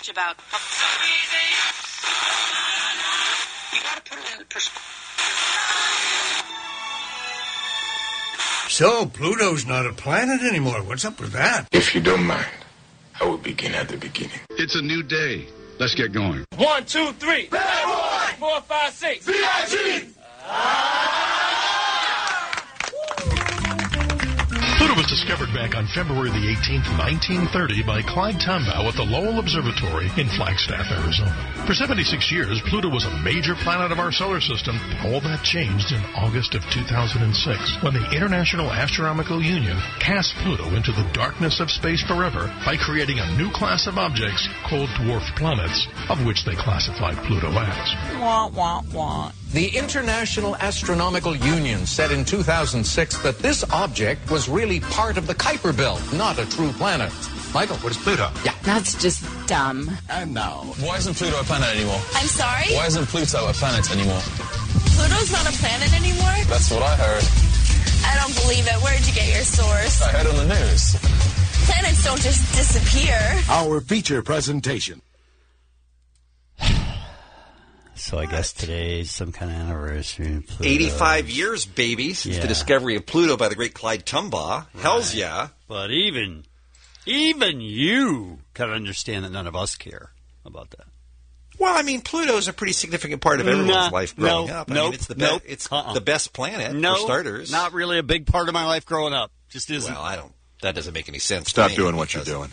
much about. You gotta put it in perspective. So, Pluto's not a planet anymore. What's up with that? If you don't mind, I will begin at the beginning. It's a new day. Let's get going. 1, 2, 3. Bad boy! 4, 5, 6. VIG! Pluto was discovered back on February the 18th, 1930 by Clyde Tombaugh at the Lowell Observatory in Flagstaff, Arizona. For 76 years, Pluto was a major planet of our solar system. All that changed in August of 2006 when the International Astronomical Union cast Pluto into the darkness of space forever by creating a new class of objects called dwarf planets, of which they classified Pluto as. Wah, wah, wah. The International Astronomical Union said in 2006 that this object was really part of the Kuiper Belt, not a true planet. Michael, what is Pluto? Yeah. That's just dumb. And now. Why isn't Pluto a planet anymore? I'm sorry? Why isn't Pluto a planet anymore? Pluto's not a planet anymore? That's what I heard. I don't believe it. Where'd you get your source? I heard on the news. Planets don't just disappear. Our feature presentation. So I guess today's some kind of anniversary. 85 years, baby, since the discovery of Pluto by the great Clyde Tombaugh. Right. Hells yeah. But even you can understand that none of us care about that. Well, I mean, Pluto's a pretty significant part of everyone's life growing up. I mean, it's the the best planet for starters. Not really a big part of my life growing up. Just isn't. Well, that doesn't make any sense. Stop doing what you're doing.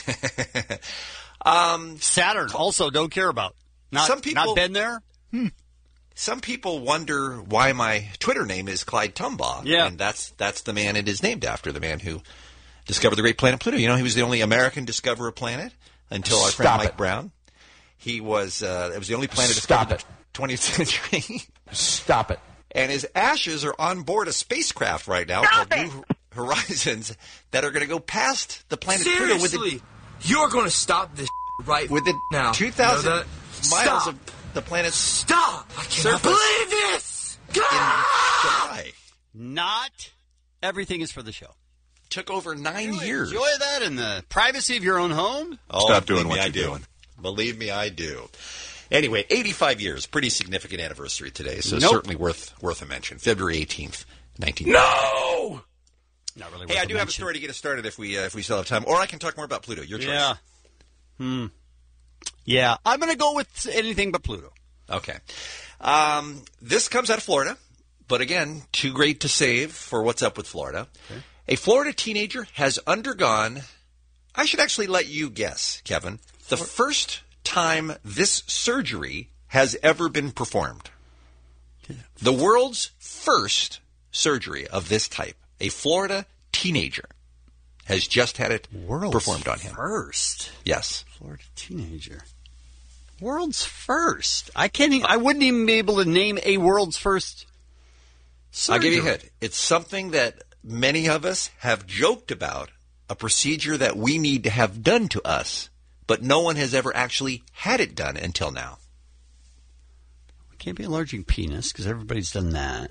Saturn also don't care about. Some people not been there. Some people wonder why my Twitter name is Clyde Tombaugh. Yeah, and that's the man it is named after, the man who discovered the great planet Pluto. You know, he was the only American to discover a planet until our friend Mike Brown. He was it was the only planet discovered in the 20th century. Stop it. And his ashes are on board a spacecraft right now called New Horizons that are going to go past the planet Pluto. Seriously, you're going to stop this right within now. 2,000 miles of the planet's Stop! I cannot believe this! In July. Not everything is for the show. Took over 9 years. Enjoy that in the privacy of your own home. Stop doing what you're doing. Believe me, I do. Anyway, 85 years, pretty significant anniversary today, so certainly worth a mention. February 18th, 1990. No! Not really. Hey, I do have a story to get us started if we still have time, or I can talk more about Pluto. Your choice. Yeah. Yeah, I'm going to go with anything but Pluto. Okay. This comes out of Florida, but again, too great to save for what's up with Florida. Okay. A Florida teenager has undergone, I should actually let you guess, Kevin, the first time this surgery has ever been performed. The world's first surgery of this type. A Florida teenager has just had it performed on him. First? Yes. Florida teenager. World's first. I wouldn't even be able to name a world's first surgery. I'll give you a hint. It's something that many of us have joked about, a procedure that we need to have done to us, but no one has ever actually had it done until now. It can't be enlarging penis, because everybody's done that.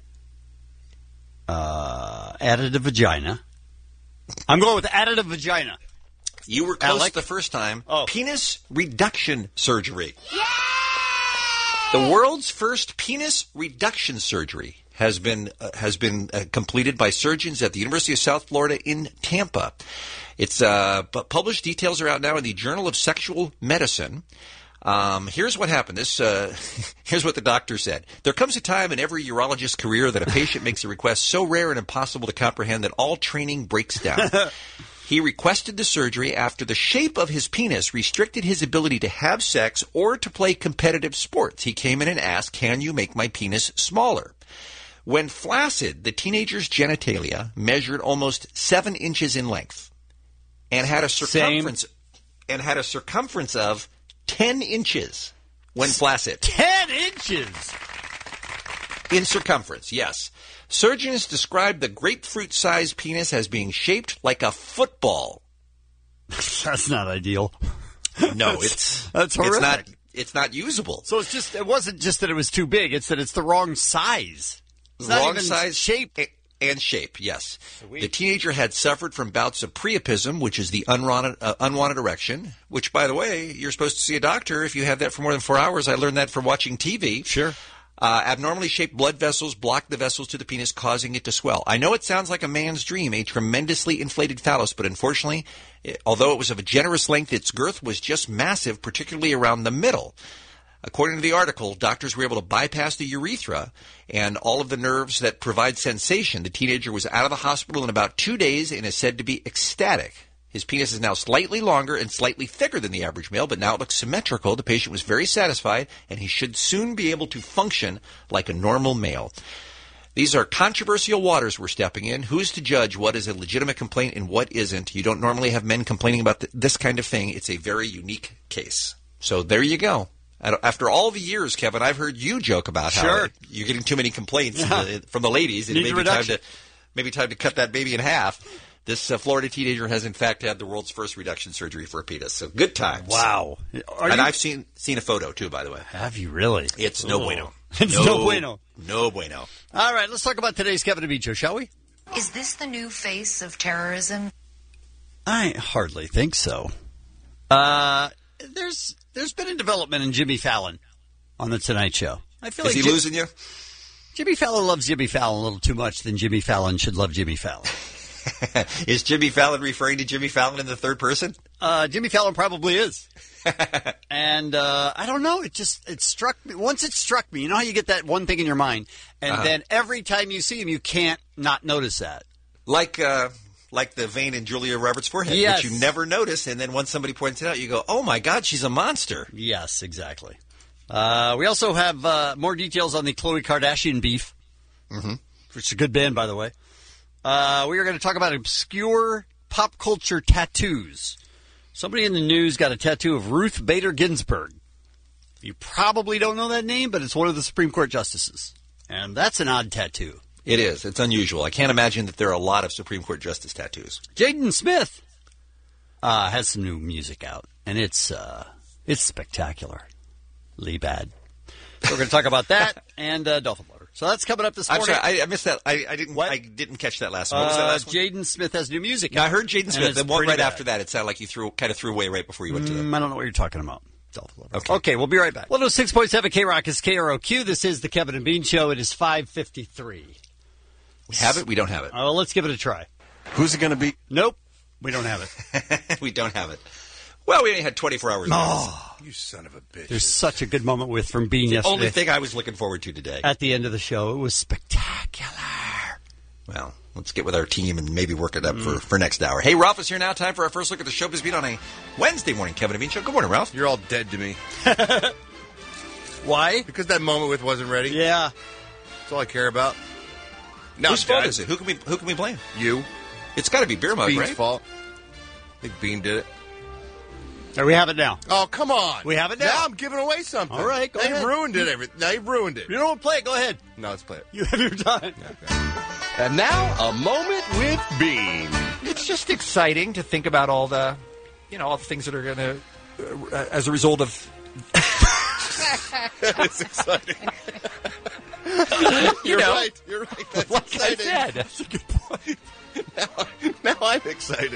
Added a vagina. I'm going with added a vagina. You were close the first time. Oh. Penis reduction surgery. Yay! The world's first penis reduction surgery has been completed by surgeons at the University of South Florida in Tampa. It's published details are out now in the Journal of Sexual Medicine. Here's what happened. Here's what the doctor said. There comes a time in every urologist's career that a patient makes a request so rare and impossible to comprehend that all training breaks down. He requested the surgery after the shape of his penis restricted his ability to have sex or to play competitive sports. He came in and asked, "Can you make my penis smaller?" When flaccid, the teenager's genitalia measured almost 7 inches in length and had a circumference of 10 inches when flaccid. 10 inches? In circumference, yes. Surgeons described the grapefruit-sized penis as being shaped like a football. That's not ideal. No, that's horrific. It's not usable. So it wasn't just that it was too big, it's that it's the wrong size. It's wrong size shape. and shape, yes. The teenager had suffered from bouts of priapism, which is the unwanted erection, which, by the way, you're supposed to see a doctor if you have that for more than 4 hours. I learned that from watching TV. Sure. Abnormally shaped blood vessels block the vessels to the penis, causing it to swell. I know it sounds like a man's dream, a tremendously inflated phallus, but unfortunately, although it was of a generous length, its girth was just massive, particularly around the middle. According to the article, doctors were able to bypass the urethra and all of the nerves that provide sensation. The teenager was out of the hospital in about 2 days and is said to be ecstatic. His penis is now slightly longer and slightly thicker than the average male, but now it looks symmetrical. The patient was very satisfied, and he should soon be able to function like a normal male. These are controversial waters we're stepping in. Who's to judge what is a legitimate complaint and what isn't? You don't normally have men complaining about this kind of thing. It's a very unique case. So there you go. After all the years, Kevin, I've heard you joke about how you're getting too many complaints from the ladies, and it may be time to cut that baby in half. This Florida teenager has, in fact, had the world's first reduction surgery for a penis. So good times. Wow. I've seen a photo, too, by the way. Have you really? It's no bueno. It's no bueno. No bueno. All right, let's talk about today's Kevin and Bean Show, shall we? Is this the new face of terrorism? I hardly think so. There's been a development in Jimmy Fallon on the Tonight Show. I feel Is he losing you? Jimmy Fallon loves Jimmy Fallon a little too much than Jimmy Fallon should love Jimmy Fallon. Is Jimmy Fallon referring to Jimmy Fallon in the third person? Jimmy Fallon probably is. And I don't know. It struck me. Once it struck me, you know how you get that one thing in your mind, and then every time you see him, you can't not notice that. Like the vein in Julia Roberts' forehead, which you never notice, and then once somebody points it out, you go, oh, my God, she's a monster. Yes, exactly. We also have more details on the Khloe Kardashian beef, which is a good band, by the way. We are going to talk about obscure pop culture tattoos. Somebody in the news got a tattoo of Ruth Bader Ginsburg. You probably don't know that name, but it's one of the Supreme Court justices. And that's an odd tattoo. It is. It's unusual. I can't imagine that there are a lot of Supreme Court justice tattoos. Jaden Smith has some new music out, and it's spectacularly bad. So we're going to talk about that and Dolphin Blower. So that's coming up this morning. I'm sorry, I missed that. I didn't catch that last one. What was that last one? Jaden Smith has new music. Now, I heard Jaden Smith. The one right after that, it sounded like you threw away right before you went to them. I don't know what you're talking about. Okay, we'll be right back. 106.7 K-Rock is KROQ. This is the Kevin and Bean Show. It is 5:53. We have it? We don't have it. Oh, let's give it a try. Who's it going to be? Nope. We don't have it. We don't have it. Well, we only had 24 hours. Oh, you son of a bitch. There's such a good moment from Bean yesterday. The only thing I was looking forward to today. At the end of the show. It was spectacular. Well, let's get with our team and maybe work it up for next hour. Hey, Ralph is here now. Time for our first look at the showbiz beat on a Wednesday morning Kevin and Bean Show. Good morning, Ralph. You're all dead to me. Why? Because that moment with wasn't ready. Yeah. That's all I care about. No, whose fault is it? Who can we blame? You. It's got to be Beer Mug, Bean's right? fault. I think Bean did it. There, we have it now. Oh, come on. We have it now. Now I'm giving away something. All right, go ahead. You've ruined it. Now you've ruined it. You don't want to play it, go ahead. No, let's play it. You have your time. Okay. And now, a moment with Bean. It's just exciting to think about all the things that are going to, as a result of... That is exciting. You're right. That's like exciting. I said. That's a good point. Now I'm excited.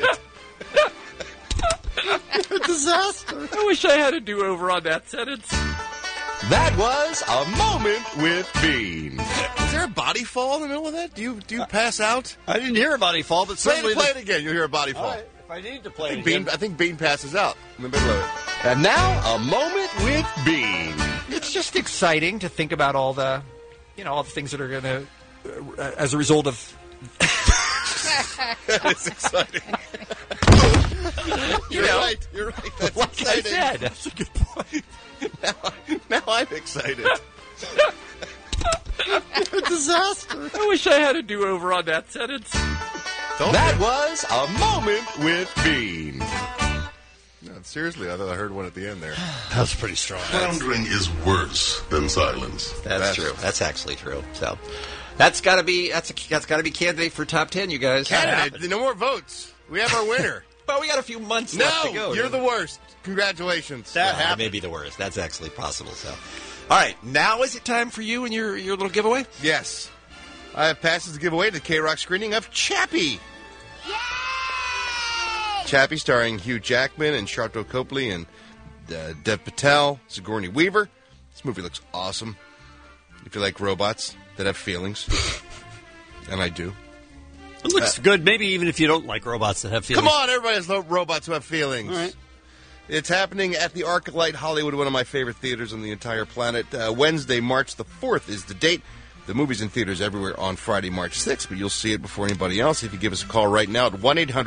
A disaster. I wish I had a do-over on that sentence. That was a moment with Bean. Is there a body fall in the middle of that? Do you pass out? I didn't hear a body fall, but Play certainly... it again. You'll hear a body fall. Right, if I need to play it again. I think Bean passes out in the middle of it. And now, a moment with Bean. It's just exciting to think about all the things that are going to, as a result of... That is exciting. You're right. That's like exciting. I said. That's a good point. Now I'm excited. A disaster. I wish I had a do-over on that sentence. That was a moment with Bean. No, seriously, I thought I heard one at the end there. That was pretty strong. Floundering is worse than silence. That's true. That's actually true. So that's got to be candidate for top 10, you guys. Candidate. No more votes. We have our winner. Well, we got a few months left to go. No, you're the worst. Congratulations. That happened. May be the worst. That's actually possible. So, all right, now is it time for you and your little giveaway? Yes. I have passes to give away to the K-Rock screening of Chappie. Chappie, starring Hugh Jackman and Sharto Copley and Dev Patel, Sigourney Weaver. This movie looks awesome. If you like robots that have feelings, and I do. It looks good, maybe even if you don't like robots that have feelings. Come on, everybody has robots who have feelings. All right. It's happening at the ArcLight Hollywood, one of my favorite theaters on the entire planet. Wednesday, March the 4th is the date. The movie's in theaters everywhere on Friday, March 6th, but you'll see it before anybody else if you give us a call right now at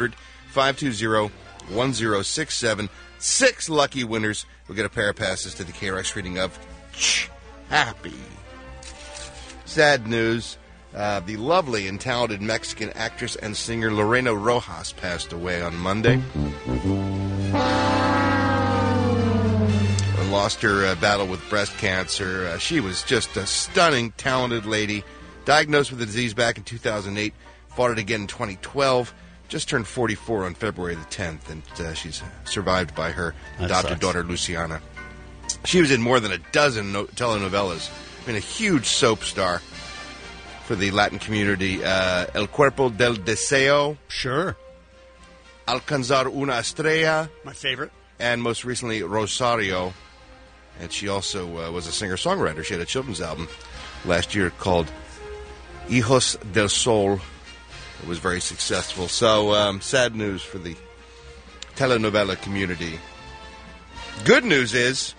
1-800-520-1067. 6 lucky winners will get a pair of passes to the K-Rock screening of Chappie. Sad news. The lovely and talented Mexican actress and singer Lorena Rojas passed away on Monday. Lost her battle with breast cancer. She was just a stunning, talented lady. Diagnosed with the disease back in 2008. Fought it again in 2012. Just turned 44 on February the 10th, and she's survived by her adopted daughter, Luciana. She was in more than a dozen telenovelas. I mean, a huge soap star for the Latin community. El Cuerpo del Deseo. Sure. Alcanzar una estrella. My favorite. And most recently, Rosario. And she also was a singer-songwriter. She had a children's album last year called Hijos del Sol. It was very successful. So, sad news for the telenovela community. Good news is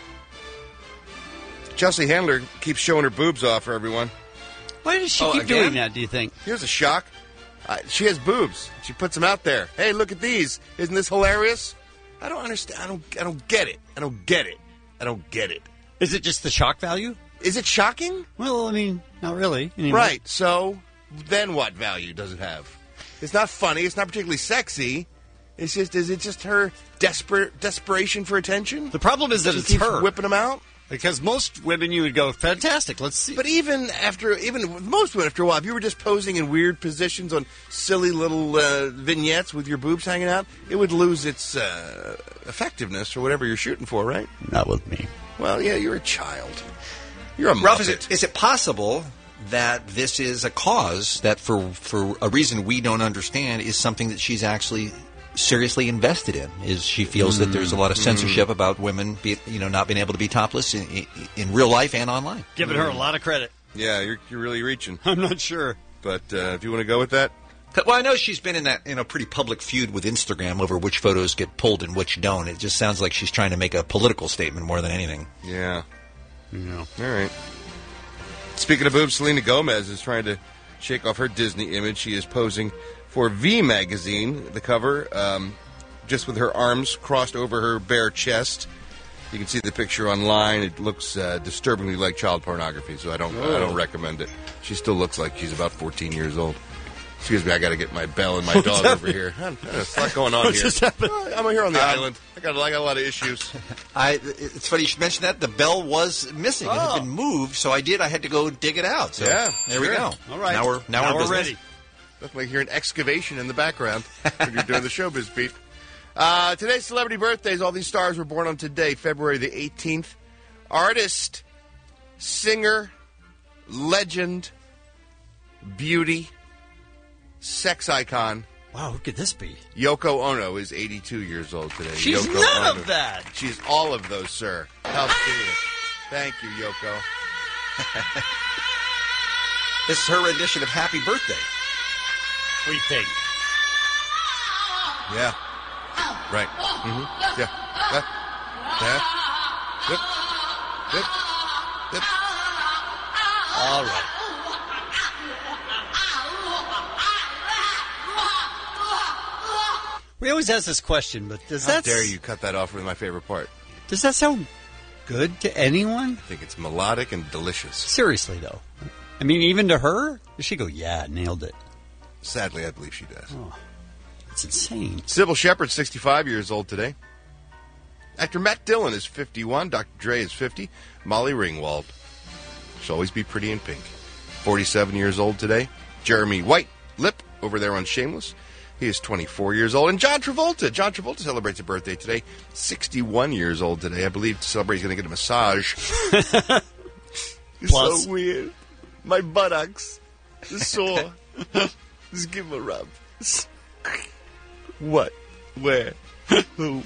Chelsea Handler keeps showing her boobs off for everyone. Why does she keep doing that, do you think? Here's a shock. She has boobs. She puts them out there. Hey, look at these. Isn't this hilarious? I don't understand. I don't get it. I don't get it. I don't get it. Is it just the shock value? Is it shocking? Well, I mean, not really. Anymore. Right. So, then what value does it have? It's not funny. It's not particularly sexy. Is it just her desperation for attention? The problem is that she it's keeps her. Whipping them out? Because most women, you would go, fantastic, let's see. But even most women, after a while, if you were just posing in weird positions on silly little vignettes with your boobs hanging out, it would lose its effectiveness or whatever you're shooting for, right? Not with me. Well, yeah, you're a child. You're a Muppet. Ralph, is it possible that this is a cause that, for a reason we don't understand, is something that she's actually seriously invested in? Is she feels that there's a lot of censorship about women not being able to be topless in real life and online? Giving her a lot of credit. Yeah, you're really reaching. I'm not sure. But if you want to go with that? Well, I know she's been in that pretty public feud with Instagram over which photos get pulled and which don't. It just sounds like she's trying to make a political statement more than anything. Yeah. All right. Speaking of boobs, Selena Gomez is trying to shake off her Disney image. She is posing for V magazine, the cover, just with her arms crossed over her bare chest. You can see the picture online. It looks disturbingly like child pornography, so I don't recommend it. She still looks like she's about 14 years old. Excuse me, I got to get my Belle and my dog over here. There's a lot going on here. I'm here on the island. I got a lot of issues. It's funny you should mention that. The bell was missing. It had been moved, so I had to go dig it out. So yeah, there we go. All right. Now we're ready. Looks like you're an excavation in the background when you're doing the showbiz beat. Today's celebrity birthdays. All these stars were born on today, February the 18th. Artist, singer, legend, beauty, sex icon. Wow, who could this be? Yoko Ono is 82 years old today. She's Yoko none Ono. of that. She's all of those, sir. How serious. Thank you, Yoko. This is her rendition of Happy Birthday. We think. Yeah. Right. Mm-hmm. Yeah. Yeah. Yep. Yep. All right. We always ask this question, but does How dare you cut that off with my favorite part? Does that sound good to anyone? I think it's melodic and delicious. Seriously, though. I mean, even to her? Does she go, yeah, nailed it? Sadly, I believe she does. Oh, that's insane. Sybil Shepherd's 65 years old today. Actor Matt Dillon is 51. Dr. Dre is 50. Molly Ringwald. She'll always be pretty in pink. 47 years old today. Jeremy White-Lip over there on Shameless. He is 24 years old. And John Travolta. John Travolta celebrates a birthday today. 61 years old today. I believe to celebrate he's going to get a massage. It's so weird. My buttocks. It's sore. Just give him a rub. What? Where? Who?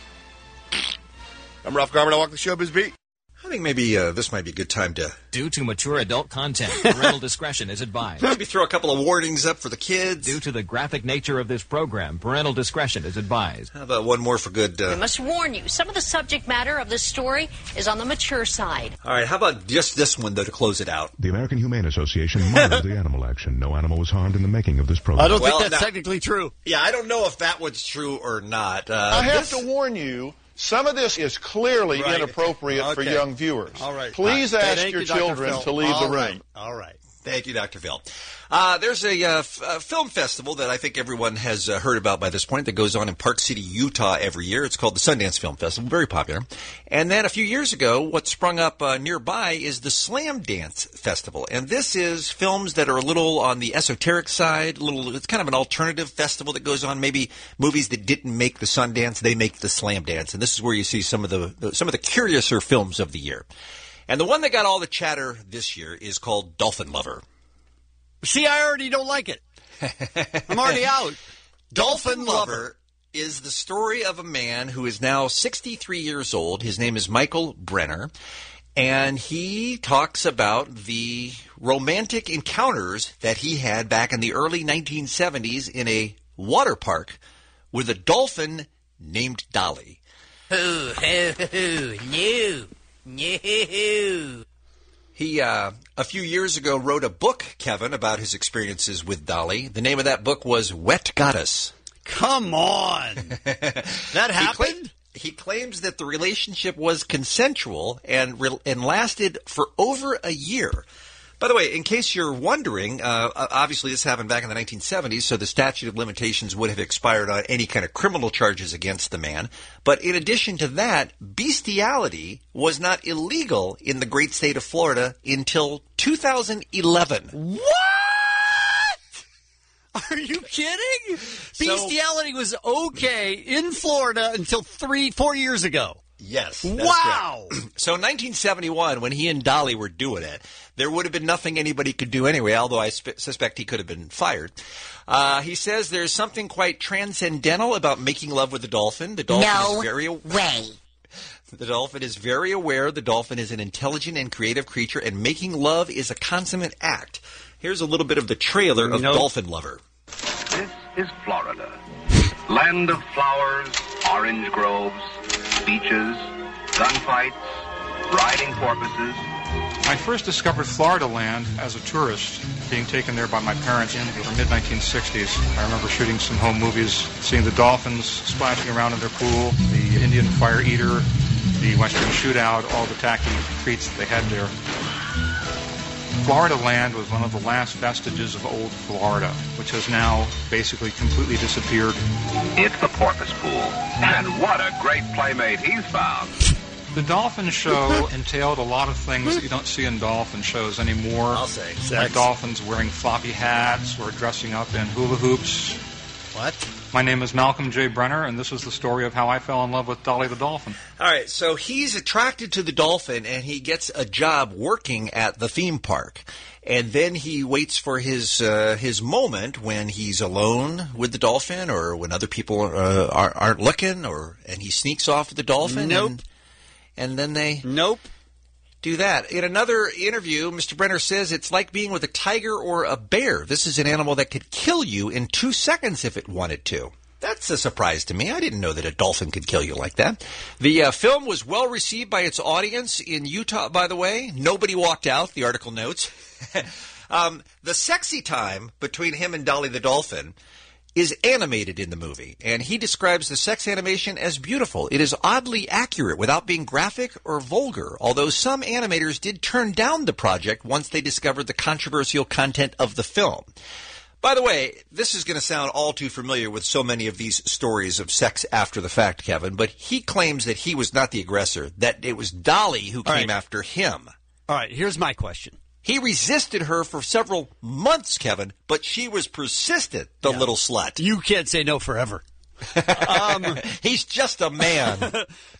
I'm Ralph Garman. I walk the showbiz beat. I think maybe this might be a good time to... Due to mature adult content, parental discretion is advised. Maybe throw a couple of warnings up for the kids. Due to the graphic nature of this program, parental discretion is advised. How about one more for good... We must warn you, some of the subject matter of this story is on the mature side. All right, how about just this one, though, to close it out? The American Humane Association monitored the animal action. No animal was harmed in the making of this program. I don't think that's technically true. Yeah, I don't know if that one's true or not. I have to warn you, some of this is clearly inappropriate for young viewers. All right. Please ask your children to leave the room. All right. Thank you, Dr. Phil. There's a film festival that I think everyone has heard about by this point that goes on in Park City, Utah every year. It's called the Sundance Film Festival, very popular. And then a few years ago, what sprung up nearby is the Slam Dance Festival. And this is films that are a little on the esoteric side, it's kind of an alternative festival that goes on. Maybe movies that didn't make the Sundance, they make the Slam Dance. And this is where you see some of the curiouser films of the year. And the one that got all the chatter this year is called Dolphin Lover. See, I already don't like it. I'm already out. Dolphin Lover is the story of a man who is now 63 years old. His name is Michael Brenner. And he talks about the romantic encounters that he had back in the early 1970s in a water park with a dolphin named Dolly. No. He, a few years ago, wrote a book, Kevin, about his experiences with Dolly. The name of that book was Wet Goddess. Come on. That happened? He claims that the relationship was consensual and lasted for over a year. By the way, in case you're wondering, obviously this happened back in the 1970s, so the statute of limitations would have expired on any kind of criminal charges against the man. But in addition to that, bestiality was not illegal in the great state of Florida until 2011. What? Are you kidding? Bestiality was okay in Florida until 4 years ago. Yes. Wow. So in 1971, when he and Dolly were doing it, there would have been nothing anybody could do anyway, although I suspect he could have been fired. He says there's something quite transcendental about making love with the dolphin. The dolphin is very way. The dolphin is very aware. The dolphin is an intelligent and creative creature, and making love is a consummate act. Here's a little bit of the trailer of Dolphin Lover. This is Florida. Land of flowers, orange groves, beaches, gunfights, riding porpoises. I first discovered Florida land as a tourist, being taken there by my parents in the mid-1960s. I remember shooting some home movies, seeing the dolphins splashing around in their pool, the Indian fire eater, the Western shootout, all the tacky treats that they had there. Florida land was one of the last vestiges of old Florida, which has now basically completely disappeared. It's the porpoise pool, and what a great playmate he's found. The dolphin show entailed a lot of things that you don't see in dolphin shows anymore. I'll say. Like dolphins wearing floppy hats or dressing up in hula hoops. What? My name is Malcolm J. Brenner, and this is the story of how I fell in love with Dolly the dolphin. All right, so he's attracted to the dolphin, and he gets a job working at the theme park. And then he waits for his moment when he's alone with the dolphin, or when other people aren't looking, and he sneaks off with the dolphin. Nope. And then they nope do that. In another interview, Mr. Brenner says it's like being with a tiger or a bear. This is an animal that could kill you in 2 seconds if it wanted to. That's a surprise to me. I didn't know that a dolphin could kill you like that. The film was well received by its audience in Utah, by the way. Nobody walked out, the article notes. The sexy time between him and Dolly the dolphin is animated in the movie, and he describes the sex animation as beautiful. It is oddly accurate without being graphic or vulgar, although some animators did turn down the project once they discovered the controversial content of the film. By the way, this is going to sound all too familiar with so many of these stories of sex after the fact, Kevin, but he claims that he was not the aggressor, that it was Dolly who came after him. All right, here's my question. He resisted her for several months, Kevin, but she was persistent, the little slut. You can't say no forever. He's just a man.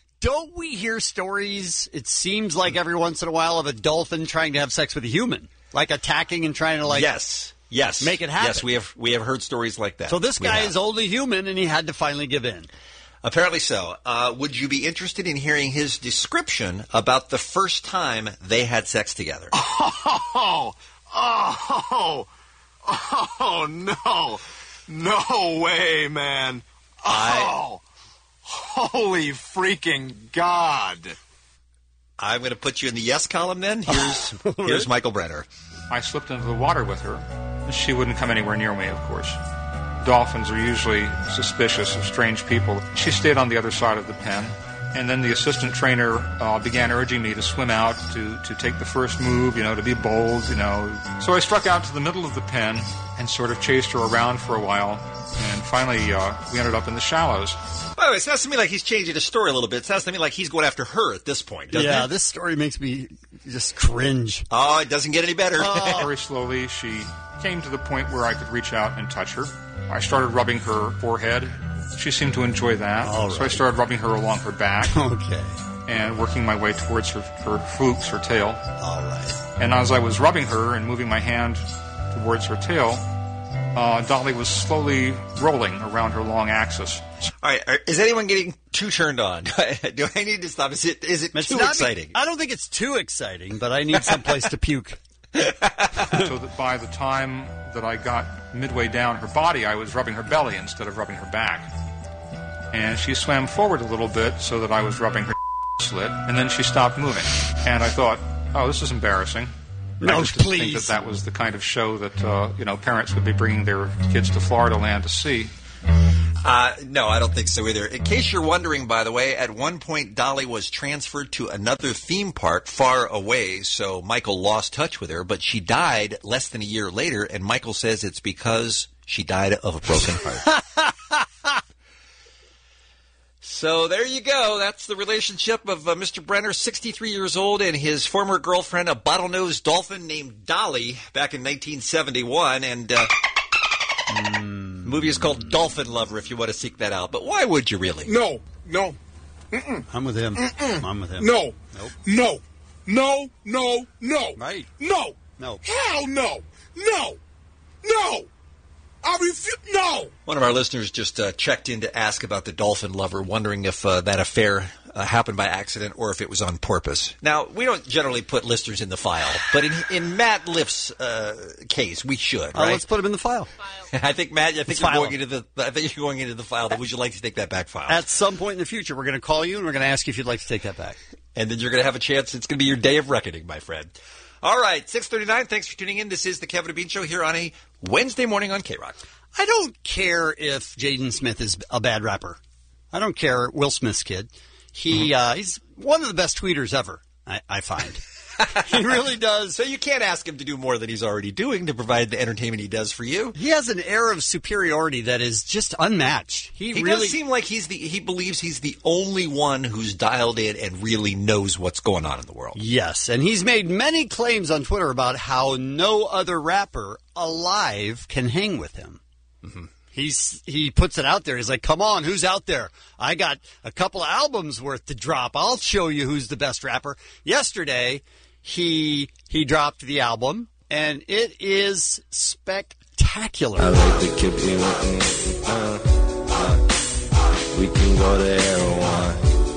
Don't we hear stories, it seems like every once in a while, of a dolphin trying to have sex with a human? Like attacking and trying to Yes. make it happen. Yes, we have heard stories like that. So this guy is only human, and he had to finally give in. Apparently so. Would you be interested in hearing his description about the first time they had sex together? Oh, no. No way, man. Oh, holy freaking God. I'm going to put you in the yes column then. Here's Michael Brenner. I slipped into the water with her. She wouldn't come anywhere near me, of course. Dolphins are usually suspicious of strange people. She stayed on the other side of the pen, and then the assistant trainer began urging me to swim out, to take the first move, to be bold, So I struck out to the middle of the pen and sort of chased her around for a while, and finally we ended up in the shallows. By the way, it sounds to me like he's changing the story a little bit. It sounds to me like he's going after her at this point, doesn't it? Yeah, this story makes me just cringe. Oh, it doesn't get any better. Very slowly, she came to the point where I could reach out and touch her. I started rubbing her forehead. She seemed to enjoy that. Right. So I started rubbing her along her back. Okay. And working my way towards her flukes, her tail. All right. And as I was rubbing her and moving my hand towards her tail, Dolly was slowly rolling around her long axis. All right. Is anyone getting too turned on? Do I need to stop? Is it too exciting? I don't think it's too exciting, but I need someplace to puke. So that by the time that I got midway down her body, I was rubbing her belly instead of rubbing her back. And she swam forward a little bit so that I was rubbing her slit, and then she stopped moving. And I thought, oh, this is embarrassing. No, I just didn't please. think that was the kind of show that parents would be bringing their kids to Florida Land to see. No, I don't think so either. In case you're wondering, by the way, at one point Dolly was transferred to another theme park far away, so Michael lost touch with her, but she died less than a year later, and Michael says it's because she died of a broken heart. So there you go. That's the relationship of Mr. Brenner, 63 years old, and his former girlfriend, a bottlenose dolphin named Dolly, back in 1971, and the movie is called Dolphin Lover, if you want to seek that out. But why would you really? No. Mm-mm. I'm with him. I'm with him. No. Nope. No. Right. No. Hell no. No. I refuse. No. One of our listeners just checked in to ask about the Dolphin Lover, wondering if that affair happened by accident or if it was on purpose. Now, we don't generally put listeners in the file, but in Matt Liff's case, we should, right? Let's put him in the file. I think, Matt, you're going into the file. Would you like to take that back file? At some point in the future, we're going to call you and we're going to ask you if you'd like to take that back. And then you're going to have a chance. It's going to be your day of reckoning, my friend. All right, 6:39. Thanks for tuning in. This is the Kevin and Bean Show here on a Wednesday morning on K-Rock. I don't care if Jaden Smith is a bad rapper. I don't care. Will Smith's kid. He's one of the best tweeters ever, I find. He really does. So you can't ask him to do more than he's already doing to provide the entertainment he does for you. He has an air of superiority that is just unmatched. He really does seem like he believes he's the only one who's dialed in and really knows what's going on in the world. Yes, and he's made many claims on Twitter about how no other rapper alive can hang with him. Mm-hmm. He puts it out there. He's like, come on, who's out there? I got a couple of albums worth to drop. I'll show you who's the best rapper. Yesterday, he dropped the album, and it is spectacular. I like to keep it we can go to Erewhon.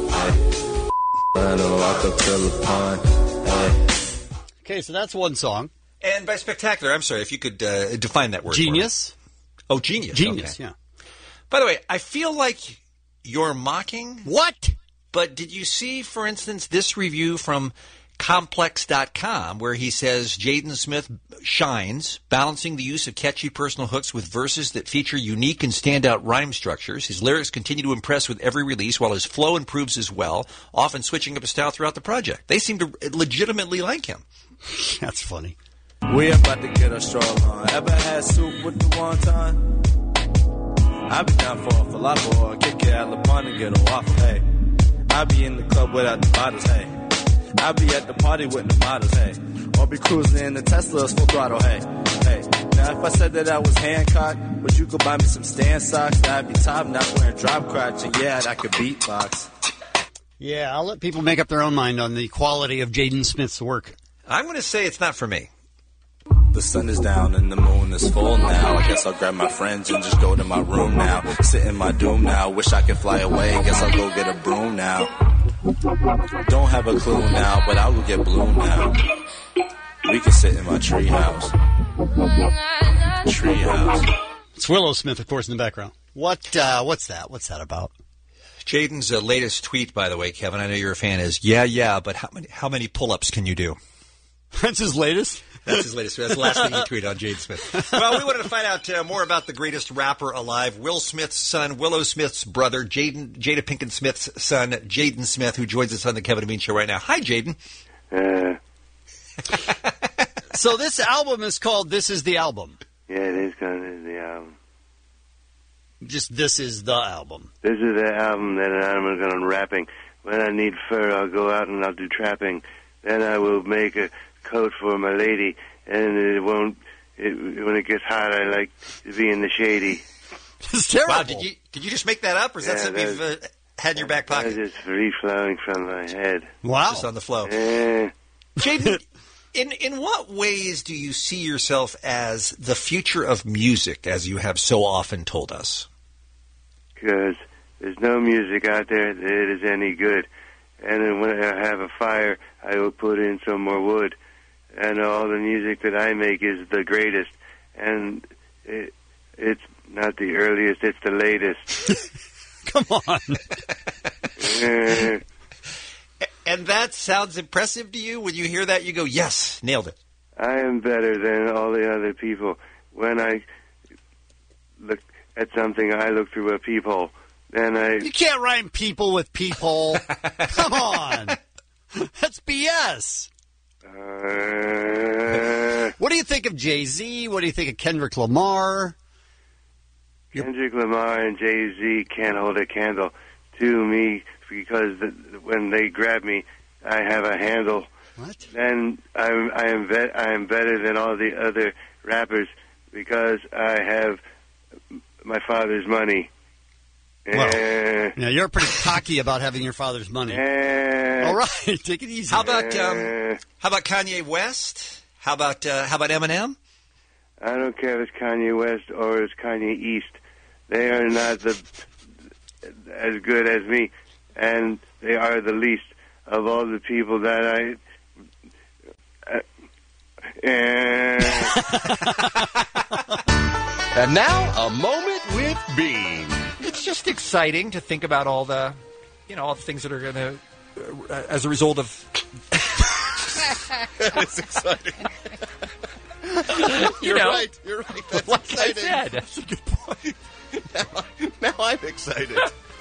Hey. Walk up to the pond. Hey. Okay, so that's one song. And by spectacular, I'm sorry, if you could define that word. Genius. Oh, genius. Genius, okay. Yeah. By the way, I feel like you're mocking. What? But did you see, for instance, this review from Complex.com where he says Jaden Smith shines, balancing the use of catchy personal hooks with verses that feature unique and standout rhyme structures. His lyrics continue to impress with every release, while his flow improves as well, often switching up his style throughout the project. They seem to legitimately like him. That's funny. We about to get a stroll on. Ever had soup with the wonton? I be down for a falafel or kick it at LeBron and get a waffle. Hey, I be in the club without the bottles. Hey, I be at the party with the models. Hey, or be cruising in the Teslas full throttle. Hey, now if I said that I was Hancock, but you could buy me some Stan socks, that'd be top. Not wearing drop crotch, and yeah, I could beatbox. Yeah, I'll let people make up their own mind on the quality of Jaden Smith's work. I'm going to say it's not for me. The sun is down and the moon is full now. I guess I'll grab my friends and just go to my room now. Sit in my doom now. Wish I could fly away. Guess I'll go get a broom now. Don't have a clue now, but I'll go get blue now. We can sit in my treehouse. Treehouse. It's Willow Smith, of course, in the background. What's that? What's that about? Jaden's latest tweet, by the way, Kevin, I know you're a fan, is, yeah, but how many pull-ups can you do? That's his latest? That's his latest. That's the last thing he tweeted on Jaden Smith. Well, we wanted to find out more about the greatest rapper alive, Will Smith's son, Willow Smith's brother, Jada Pinkett Smith's son, Jaden Smith, who joins us on the Kevin and Bean Show right now. Hi, Jaden. So this album is called This Is the Album. Yeah, it is called This Is the Album. Just This Is the Album. This is the album that I'm going on rapping. When I need fur, I'll go out and I'll do trapping. Then I will make a coat for my lady, and when it gets hot, I like to be in the shady. It's terrible. Wow, did you just make that up, or is that something you've had in your back pocket? It's just free-flowing from my head. Wow. Just on the flow. Jaden, in what ways do you see yourself as the future of music, as you have so often told us? Because there's no music out there that is any good. And then when I have a fire, I will put in some more wood. And all the music that I make is the greatest. And it's not the earliest, it's the latest. Come on. And that sounds impressive to you? When you hear that, you go, yes, nailed it. I am better than all the other people. When I look at something, I look through a peephole. Then You can't rhyme people with people. Come on. That's BS. What do you think of Jay-Z? What do you think of Kendrick Lamar? Kendrick Lamar and Jay-Z can't hold a candle to me because when they grab me, I have a handle. What? And I am better than all the other rappers because I have my father's money. Well, you're pretty cocky about having your father's money. All right, take it easy. How about Kanye West? How about Eminem? I don't care if it's Kanye West or it's Kanye East. They are not as good as me, and they are the least of all the people that I. And now, a moment with Bean. It's just exciting to think about all the things that are going to, as a result of. It's exciting. You're right. That's like exciting. I said. That's a good point. Now I'm excited.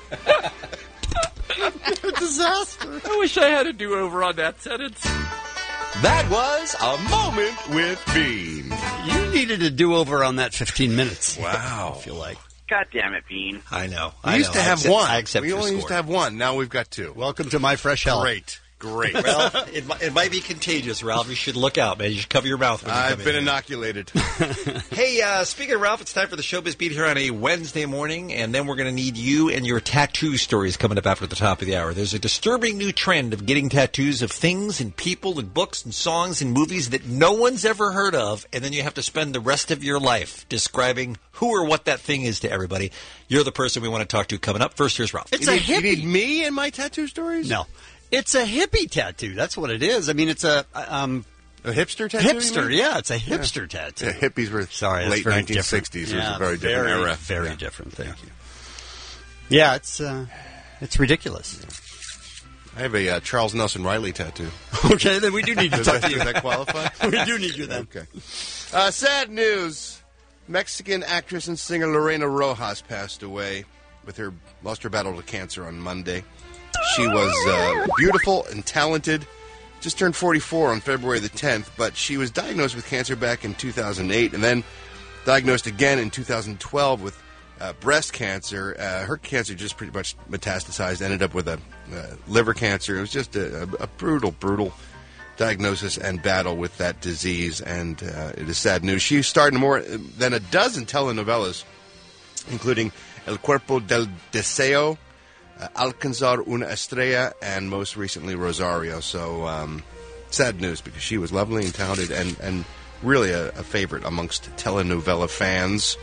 A disaster. I wish I had a do-over on that sentence. That was a moment with Bean. You needed a do-over on that 15 minutes. Wow. I feel like. God damn it, Bean. I know. We used to have one. I accept we your only score. used to have one. Now we've got two. Welcome to my fresh hell. Great. Well, it might be contagious, Ralph. You should look out, man. You should cover your mouth when you come I've been in. inoculated. Hey, speaking of Ralph, it's time for the Showbiz Beat here on a Wednesday morning, and then we're going to need you and your tattoo stories coming up after the top of the hour. There's a disturbing new trend of getting tattoos of things and people and books and songs and movies that no one's ever heard of, and then you have to spend the rest of your life describing who or what that thing is to everybody. You're the person we want to talk to coming up. First, here's Ralph. It's a hippie. You need me and my tattoo stories? No. It's a hippie tattoo. That's what it is. I mean, it's a hipster tattoo? Hipster, yeah. It's a hipster tattoo. Yeah, hippies were late 1960s. It was a very different era. Very different. Thank you. Yeah, it's ridiculous. I have a Charles Nelson Riley tattoo. Okay, then we do need to talk to you. Does that qualify? We do need you then. Okay. Sad news. Mexican actress and singer Lorena Rojas passed away lost her battle to cancer on Monday. She was beautiful and talented. Just turned 44 on February the 10th, but she was diagnosed with cancer back in 2008 and then diagnosed again in 2012 with breast cancer. Her cancer just pretty much metastasized, ended up with a liver cancer. It was just a brutal diagnosis and battle with that disease, and it is sad news. She starred in more than a dozen telenovelas, including El Cuerpo del Deseo, Alcanzar una Estrella, and most recently Rosario. So sad news, because she was lovely and talented and really a favorite amongst telenovela fans.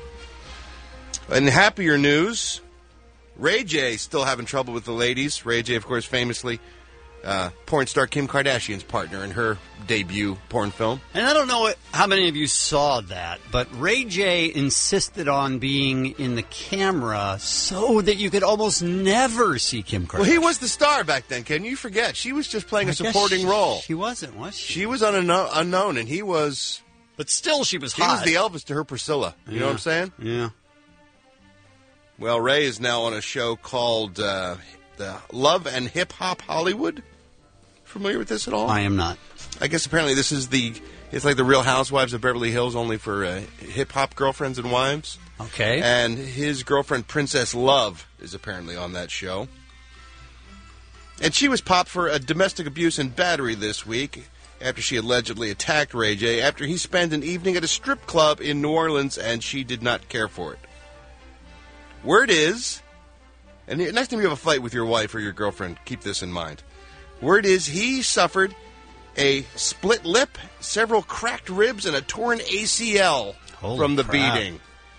In happier news, Ray J still having trouble with the ladies. Ray J, of course, famously porn star Kim Kardashian's partner in her debut porn film. And I don't know how many of you saw that, but Ray J insisted on being in the camera so that you could almost never see Kim Kardashian. Well, he was the star back then, Ken. You forget. She was just playing a supporting role. She wasn't, was she? She was unknown, and he was... But still, she was He hot. was the Elvis to her Priscilla. You know what I'm saying? Yeah. Well, Ray is now on a show called the Love and Hip Hop Hollywood. Familiar with this at all? I am not. I guess apparently this is it's like the Real Housewives of Beverly Hills, only for hip hop girlfriends and wives. Okay. And his girlfriend Princess Love is apparently on that show. And she was popped for a domestic abuse and battery this week after she allegedly attacked Ray J after he spent an evening at a strip club in New Orleans and she did not care for it. Word is, and next time you have a fight with your wife or your girlfriend, keep this in mind. Word is he suffered a split lip, several cracked ribs, and a torn ACL from the beating.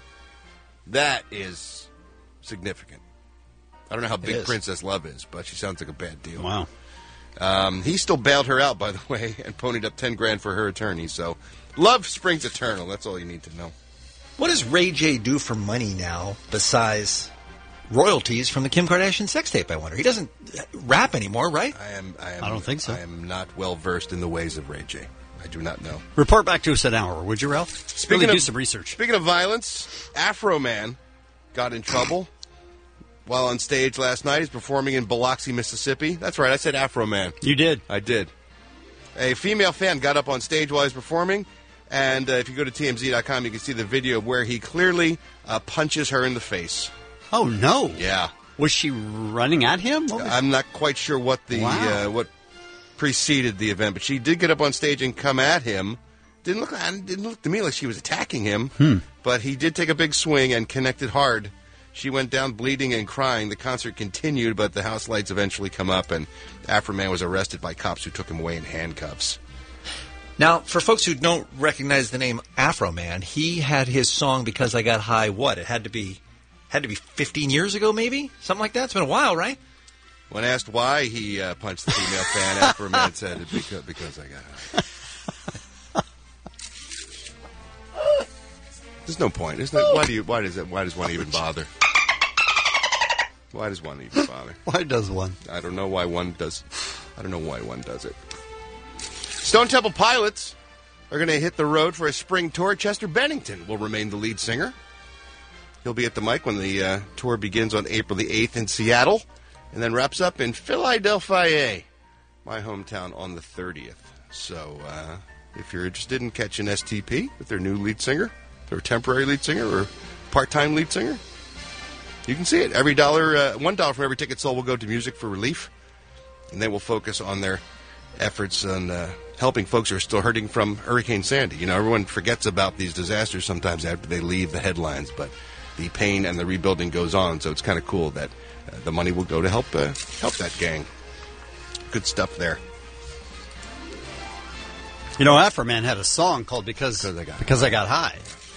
That is significant. I don't know how big Princess Love is, but she sounds like a bad deal. Wow. He still bailed her out, by the way, and ponied up $10,000 for her attorney. So, love springs eternal. That's all you need to know. What does Ray J do for money now besides royalties from the Kim Kardashian sex tape, I wonder? He doesn't rap anymore, right? I don't think so. I am not well versed in the ways of Ray J. I do not know. Report back to us at an hour, would you, Ralph? Do some research. Speaking of violence, Afro Man got in trouble while on stage last night. He's performing in Biloxi, Mississippi. That's right, I said Afro Man. You did. I did. A female fan got up on stage while he was performing, and if you go to TMZ.com, you can see the video where he clearly punches her in the face. Oh, no. Yeah. Was she running at him? I'm not quite sure what what preceded the event, but she did get up on stage and come at him. Didn't look to me like she was attacking him, but he did take a big swing and connected hard. She went down bleeding and crying. The concert continued, but the house lights eventually come up, and Afro Man was arrested by cops who took him away in handcuffs. Now, for folks who don't recognize the name Afro Man, he had his song Because I Got High, what? It had to be 15 years ago, maybe? Something like that? It's been a while, right? When asked why he punched the female fan, Afro Man said, because I got high. There's no point. Why does one even bother? Why does one even bother? Why does one? I don't know why one does. I don't know why one does it. Stone Temple Pilots are going to hit the road for a spring tour. Chester Bennington will remain the lead singer. He'll be at the mic when the tour begins on April the 8th in Seattle and then wraps up in Philadelphia, my hometown, on the 30th. So if you're interested in catching STP with their new lead singer, their temporary lead singer or part-time lead singer, you can see it. Every $1 from every ticket sold will go to Music for Relief, and they will focus on their efforts on helping folks who are still hurting from Hurricane Sandy. You know, everyone forgets about these disasters sometimes after they leave the headlines, but the pain and the rebuilding goes on, so it's kind of cool that the money will go to help that gang. Good stuff there. You know, Afro Man had a song called Because I Got High.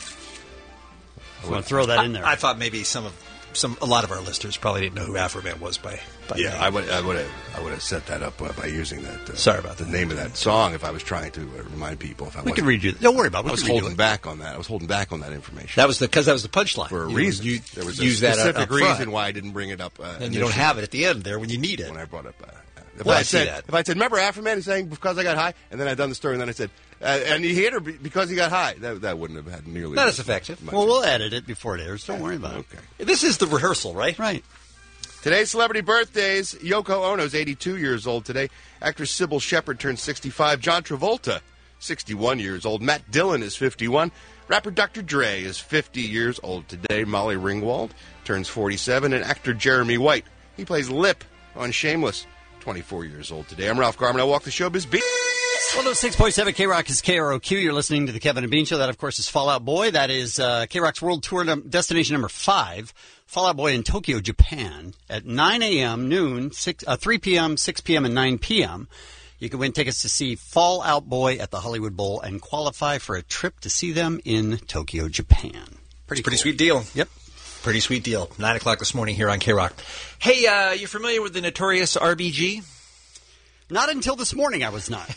I want to throw that in there. I thought maybe a lot of our listeners probably didn't know who Afro Man was by yeah, name. I would have set that up by using that. Sorry about the name of that song if I was trying to remind people. We can read you. Don't worry about it. I was holding back on that. I was holding back on that information. That was the punchline for a reason. There was a specific reason why I didn't bring it up. And you don't have it at the end there when you need it. When I brought up. If Well, I said, remember Afro Man is saying because I got high, and then I'd done the story, and then I said, and you hit her because he got high. That wouldn't have had nearly not as effective. Well, we'll edit it before it airs. Don't worry about it. Okay. This is the rehearsal, right? Right. Today's celebrity birthdays. Yoko Ono's 82 years old today. Actress Sybil Shepherd turns 65. John Travolta, 61 years old. Matt Dillon is 51. Rapper Dr. Dre is 50 years old today. Molly Ringwald turns 47. And actor Jeremy White, he plays Lip on Shameless, 24 years old today. I'm Ralph Garman. I walk the showbiz beat. 106.7 K-Rock is KROQ. You're listening to the Kevin and Bean Show. That, of course, is Fall Out Boy. That is K-Rock's World Tour destination number 5. Fall Out Boy in Tokyo, Japan at 9 a.m., noon, 3 p.m., 6 p.m., and 9 p.m. You can win tickets to see Fall Out Boy at the Hollywood Bowl and qualify for a trip to see them in Tokyo, Japan. Pretty sweet deal. Yep. Pretty sweet deal. 9 o'clock this morning here on K-Rock. Hey, you familiar with the notorious RBG? Not until this morning I was not.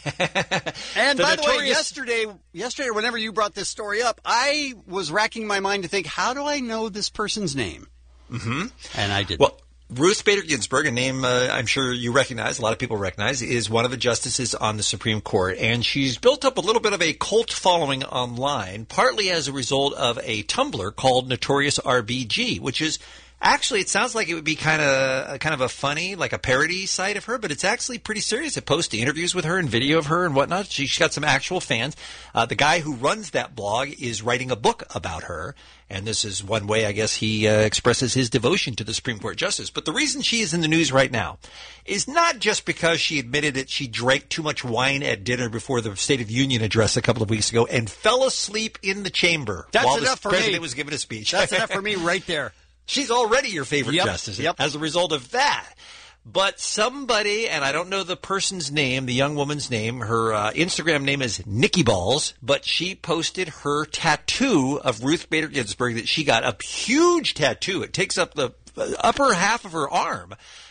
And by the way, yesterday, whenever you brought this story up, I was racking my mind to think, how do I know this person's name? Mm-hmm. And I didn't. Well, Ruth Bader Ginsburg, a name I'm sure you recognize, a lot of people recognize, is one of the justices on the Supreme Court. And she's built up a little bit of a cult following online, partly as a result of a Tumblr called Notorious RBG, which is actually, it sounds like it would be kind of a funny, like a parody site of her, but it's actually pretty serious. It posts interviews with her and video of her and whatnot. She's got some actual fans. The guy who runs that blog is writing a book about her, and this is one way, I guess, he expresses his devotion to the Supreme Court justice. But the reason she is in the news right now is not just because she admitted that she drank too much wine at dinner before the State of Union address a couple of weeks ago and fell asleep in the chamber while the president was giving a speech. That's enough for me right there. She's already your favorite justice as a result of that. But somebody, and I don't know the person's name, the young woman's name, her Instagram name is Nikki Balls, but she posted her tattoo of Ruth Bader Ginsburg that she got, a huge tattoo. It takes up the upper half of her arm,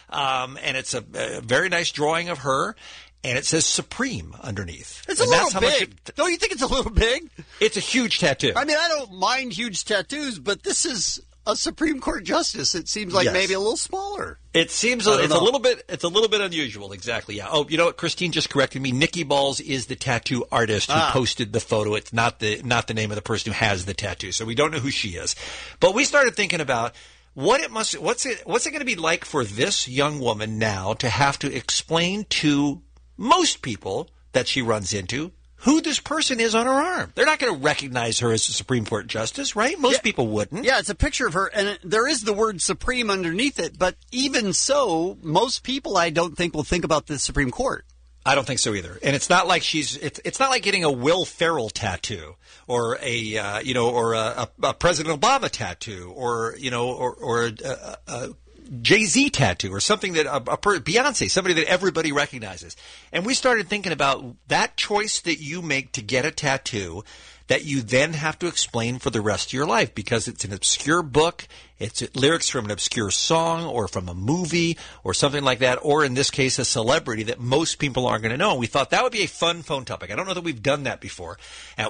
and it's a very nice drawing of her. And it says Supreme underneath. It's a little big. Don't you think it's a little big? It's a huge tattoo. I mean, I don't mind huge tattoos, but this is a Supreme Court justice. It seems like maybe a little smaller. It seems it's a little bit unusual. Exactly. Yeah. Oh, you know what? Christine just corrected me. Nikki Balls is the tattoo artist who posted the photo. It's not the name of the person who has the tattoo. So we don't know who she is. But we started thinking about what's it going to be like for this young woman now to have to explain to most people that she runs into who this person is on her arm. They're not going to recognize her as a Supreme Court justice, right? Most people wouldn't. Yeah, it's a picture of her, and there is the word Supreme underneath it, but even so, most people, I don't think, will think about the Supreme Court. I don't think so either. And it's not like it's not like getting a Will Ferrell tattoo or a President Obama tattoo or a Jay-Z tattoo or something that Beyonce, somebody that everybody recognizes. And we started thinking about that choice that you make to get a tattoo that you then have to explain for the rest of your life because it's an obscure book, it's lyrics from an obscure song or from a movie or something like that, or in this case, a celebrity that most people aren't going to know. And we thought that would be a fun phone topic. I don't know that we've done that before. At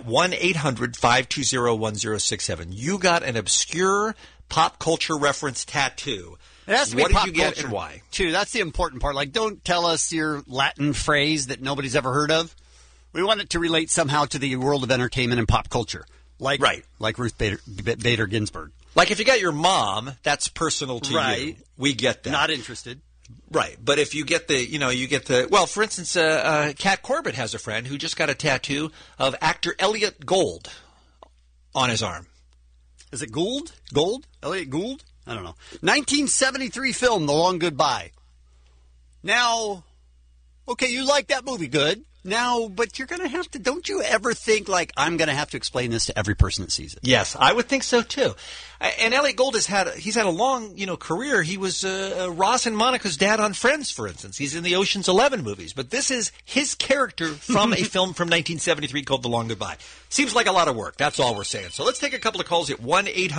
1-800-520-1067, you got an obscure pop culture reference tattoo. It has to be what pop did you get culture, and why? Too. That's the important part. Like, don't tell us your Latin phrase that nobody's ever heard of. We want it to relate somehow to the world of entertainment and pop culture. Like Ruth Bader Ginsburg. Like if you got your mom, that's personal to you. We get that. Not interested. Right. But if you get well, for instance, Kat Corbett has a friend who just got a tattoo of actor Elliot Gould on his arm. Is it Gould? Gould? Elliot Gould? I don't know. 1973 film, The Long Goodbye. Now, okay, you like that movie, good. Now, but you're going to have to, don't you ever think like, I'm going to have to explain this to every person that sees it? Yes, I would think so too. And Elliot Gould he's had a long, career. He was Ross and Monica's dad on Friends, for instance. He's in the Ocean's 11 movies. But this is his character from a film from 1973 called The Long Goodbye. Seems like a lot of work. That's all we're saying. So let's take a couple of calls at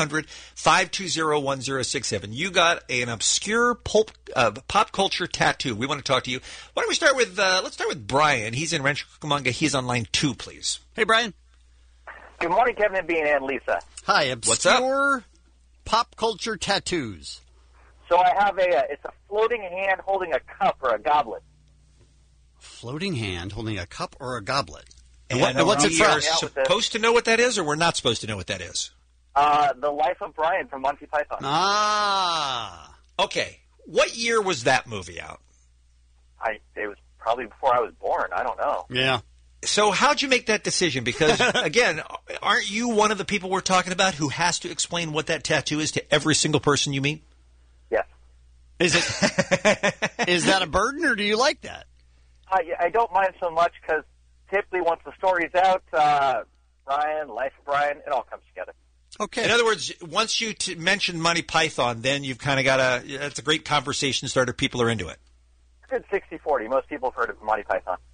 1-800-520-1067. You got an obscure pop culture tattoo. We want to talk to you. Why don't we start with, let's start with Brian. He's in Rancho Cucamonga. He's on line 2, please. Hey, Brian. Good morning, Kevin and Bean and Lisa. Hi, obscure What's up? Pop culture tattoos. So I have it's a floating hand holding a cup or a goblet. Floating hand holding a cup or a goblet. And what's it from? Are supposed to know what that is, or we're not supposed to know what that is? The Life of Brian from Monty Python. Ah. Okay. What year was that movie out? It was probably before I was born. I don't know. Yeah. So how'd you make that decision? Because, again, aren't you one of the people we're talking about who has to explain what that tattoo is to every single person you meet? Yes. Is that a burden, or do you like that? I don't mind so much because typically once the story's out, Brian, Life of Brian, it all comes together. Okay. In other words, once you mention Monty Python, then you've kind of got that's a great conversation starter. People are into it. It's good 60-40. Most people have heard of Monty Python.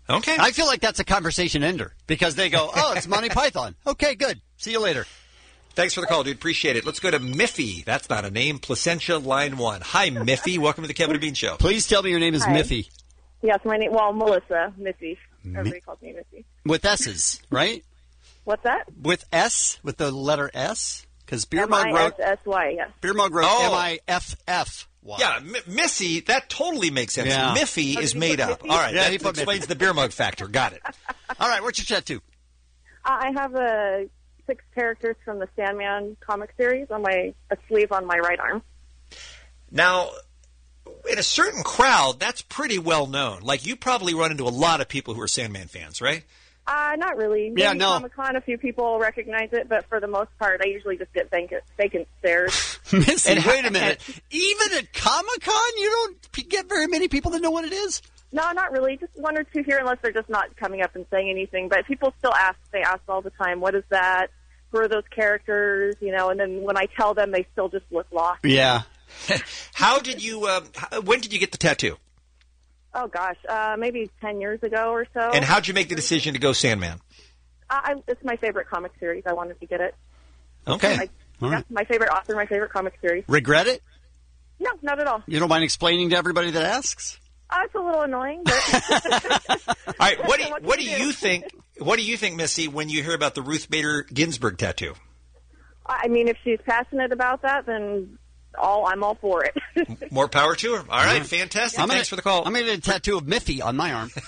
Okay. I feel like that's a conversation ender because they go, oh, it's Monty Python. Okay, good. See you later. Thanks for the call, dude. Appreciate it. Let's go to Miffy. That's not a name. Placentia, line 1. Hi, Miffy. Welcome to the Kevin and Bean Show. Please tell me your name is Hi. Miffy. Yes, my name. Well, Melissa, Missy. Everybody calls me Missy. With S's, right? What's that? With S, with the letter S? Because Beer Mug wrote M-I-S-S-Y, yes. Beer Mug wrote M-I-F-F-Y. Yeah, Missy, that totally makes sense. Yeah. Miffy is made up. All right, Yeah, that he put explains Miffy. the beer mug factor. Got it. All right, what's your tattoo? I have 6 characters from the Sandman comic series on a sleeve on my right arm. Now, in a certain crowd, that's pretty well known. Like, you probably run into a lot of people who are Sandman fans, right? Not really. Yeah, Maybe no. Comic-Con, a few people recognize it, but for the most part, I usually just get vacant stares. Missy, wait a minute. Even at Comic-Con, you don't get very many people that know what it is? No, not really. Just 1 or 2 here, unless they're just not coming up and saying anything. But people still ask. They ask all the time, what is that? Who are those characters? You know, and then when I tell them, they still just look lost. Yeah. How did you, when did you get the tattoo? Oh, gosh, maybe 10 years ago or so. And how'd you make the decision to go Sandman? It's my favorite comic series. I wanted to get it. Okay. All right. My favorite author, my favorite comic series. Regret it? No, not at all. You don't mind explaining to everybody that asks? It's a little annoying, but... All right, what do you think? What do you think, Missy, when you hear about the Ruth Bader Ginsburg tattoo? I mean, if she's passionate about that, then I'm all for it. More power to her. All right, fantastic. Thanks for the call. I'm going to get a tattoo of Miffy on my arm.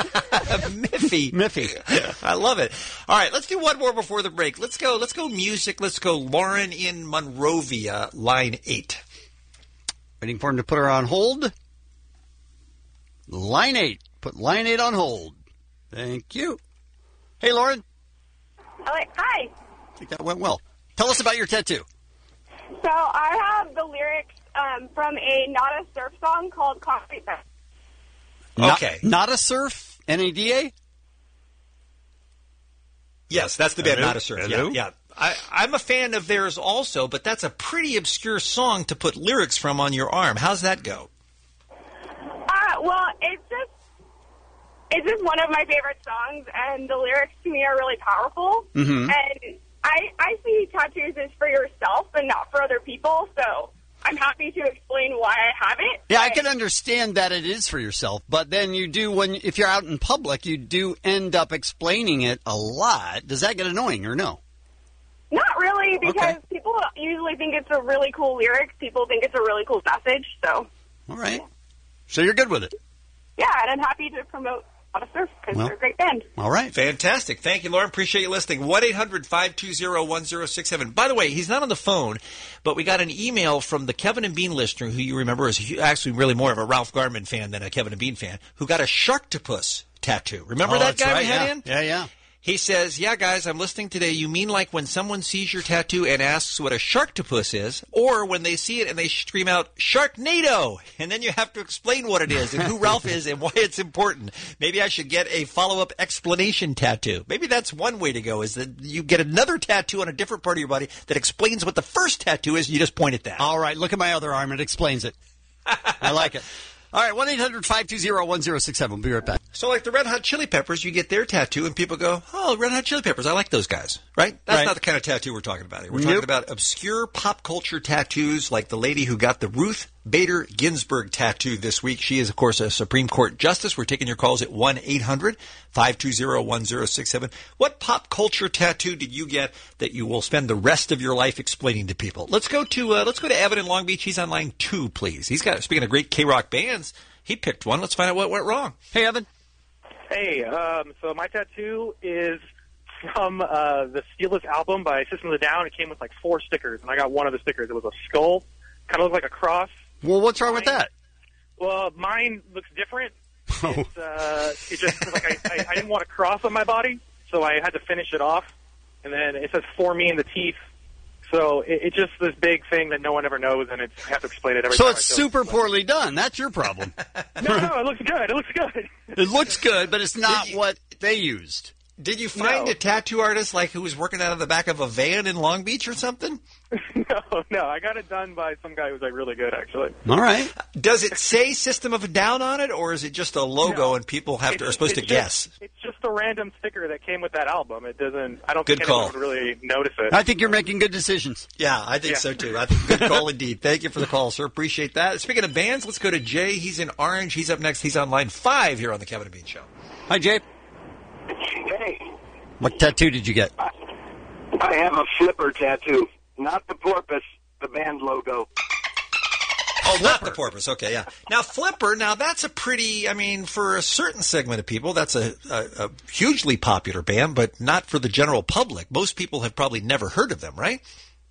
Miffy. I love it. All right, let's do one more before the break. Let's go music. Let's go Lauren in Monrovia, line 8. Waiting for him to put her on hold. Line 8. Put line 8 on hold. Thank you. Hey, Lauren. Hi. I think that went well. Tell us about your tattoo. So I have the lyrics from a Nada Surf song called Concrete Bed. Okay. Nada Surf? N-A-D-A? Yes, that's the band Hello? Nada Surf. Hello? Yeah. I'm a fan of theirs also, but that's a pretty obscure song to put lyrics from on your arm. How's that go? Well, it's just one of my favorite songs, and the lyrics to me are really powerful. Mm-hmm. And I see tattoos as for yourself and not for other people, so I'm happy to explain why I have it. Yeah, I can understand that it is for yourself, but then you do, if you're out in public, you do end up explaining it a lot. Does that get annoying or no? Not really, because people usually think it's a really cool lyric. People think it's a really cool message, so. All right. So you're good with it? Yeah, and I'm happy to promote Nada Surf because they're a great band. All right. Fantastic. Thank you, Lauren. Appreciate you listening. 1-800-520-1067. By the way, he's not on the phone, but we got an email from the Kevin and Bean listener, who you remember is actually really more of a Ralph Garman fan than a Kevin and Bean fan, who got a Sharktopus tattoo. Remember that guy we had in? Yeah. He says, yeah, guys, I'm listening today. You mean like when someone sees your tattoo and asks what a Sharktopus is, or when they see it and they scream out, Sharknado, and then you have to explain what it is and who Ralph is and why it's important. Maybe I should get a follow-up explanation tattoo. Maybe that's one way to go, is that you get another tattoo on a different part of your body that explains what the first tattoo is, and you just point at that. All right, look at my other arm. It explains it. I like it. All right, 1-800-520-1067. We'll be right back. So like the Red Hot Chili Peppers, you get their tattoo and people go, oh, Red Hot Chili Peppers, I like those guys, right? That's not the kind of tattoo we're talking about here. We're talking about obscure pop culture tattoos like the lady who got the Ruth Bader Ginsburg tattoo this week. She is, of course, a Supreme Court justice. We're taking your calls at 1-800-520-1067. What pop culture tattoo did you get that you will spend the rest of your life explaining to people? Let's go to Evan in Long Beach. He's on line 2, please. He's got, speaking of great K-Rock bands, he picked one. Let's find out what went wrong. Hey, Evan. Hey, so my tattoo is from the Steelers album by System of a Down. It came with like 4 stickers, and I got one of the stickers. It was a skull, kind of looked like a cross. Well, what's wrong with that? Well, mine looks different. It's just like I didn't want a cross on my body, so I had to finish it off. And then it says "for me" in the teeth. So it's just this big thing that no one ever knows, and I have to explain it every time. So it's super poorly done. That's your problem. No, it looks good. It looks good. It looks good, but it's not what they used. Did you find a tattoo artist like who was working out of the back of a van in Long Beach or something? No. I got it done by some guy who's like really good, actually. All right. Does it say System of a Down on it, or is it just a logo and people are supposed to guess? It's just a random sticker that came with that album. It doesn't. I don't Good think call. anyone would really notice it. I think you're making good decisions. Yeah, I think so too. I think good call indeed. Thank you for the call, sir. Appreciate that. Speaking of bands, let's go to Jay. He's in Orange. He's up next. He's on line 5 here on the Kevin and Bean Show. Hi, Jay. Hey. What tattoo did you get? I have a flipper tattoo. Not the porpoise, the band logo. Oh, not the porpoise. Okay, yeah. Now, Flipper, that's a pretty, for a certain segment of people, that's a hugely popular band, but not for the general public. Most people have probably never heard of them, right?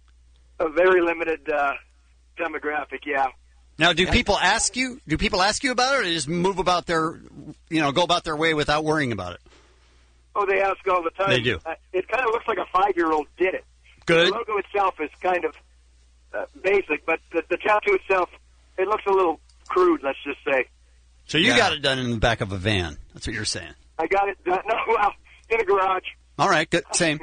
A very limited demographic, yeah. Now, do people ask you about it, or they just move about go about their way without worrying about it? Oh, they ask all the time. They do. It kind of looks like a 5-year-old did it. Good. The logo itself is kind of basic, but the tattoo itself, it looks a little crude, let's just say. So you got it done in the back of a van. That's what you're saying. I got it done, in a garage. All right, good. Same.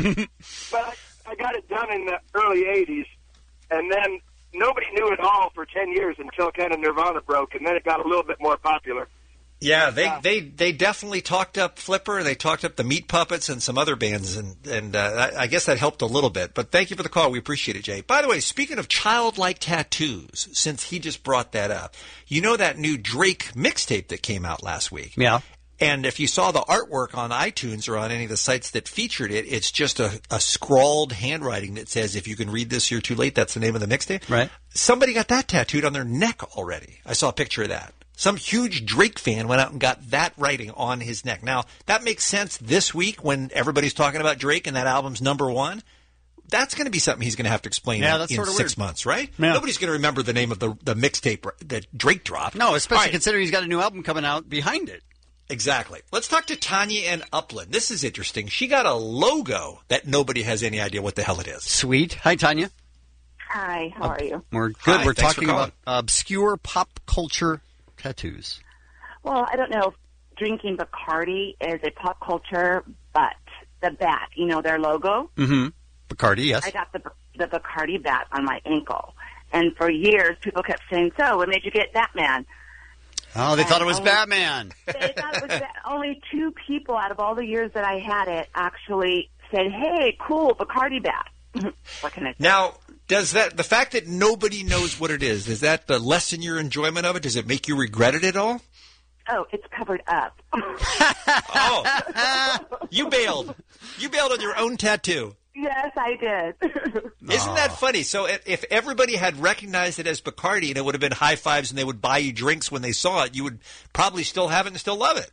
But I got it done in the early 80s, and then nobody knew it all for 10 years until kind of Nirvana broke, and then it got a little bit more popular. Yeah, they definitely talked up Flipper. They talked up the Meat Puppets and some other bands, and I guess that helped a little bit. But thank you for the call. We appreciate it, Jay. By the way, speaking of childlike tattoos, since he just brought that up, you know that new Drake mixtape that came out last week? Yeah. And if you saw the artwork on iTunes or on any of the sites that featured it, it's just a scrawled handwriting that says, if you can read this, you're too late. That's the name of the mixtape. Right. Somebody got that tattooed on their neck already. I saw a picture of that. Some huge Drake fan went out and got that writing on his neck. Now, that makes sense this week when everybody's talking about Drake and that album's #1. That's going to be something he's going to have to explain in 6 months, right? Yeah. Nobody's going to remember the name of the mixtape that Drake dropped. No, especially considering he's got a new album coming out behind it. Exactly. Let's talk to Tanya in Upland. This is interesting. She got a logo that nobody has any idea what the hell it is. Sweet. Hi, Tanya. Hi, how are you? We're good. Hi, we're thanks talking for about obscure pop culture tattoos. Well, I don't know if drinking Bacardi is a pop culture, but the bat, their logo. Mm-hmm. Bacardi, yes. I got the Bacardi bat on my ankle. And for years, people kept saying, so what made you get Batman? Oh, they thought it was Batman. They thought it was only 2 people out of all the years that I had it actually said, hey, cool, Bacardi bat. What can I say? Now, does the fact that nobody knows what it is, does that lessen your enjoyment of it? Does it make you regret it at all? Oh, it's covered up. You bailed. You bailed on your own tattoo. Yes, I did. Isn't that funny? So if everybody had recognized it as Bacardi and it would have been high fives and they would buy you drinks when they saw it, you would probably still have it and still love it.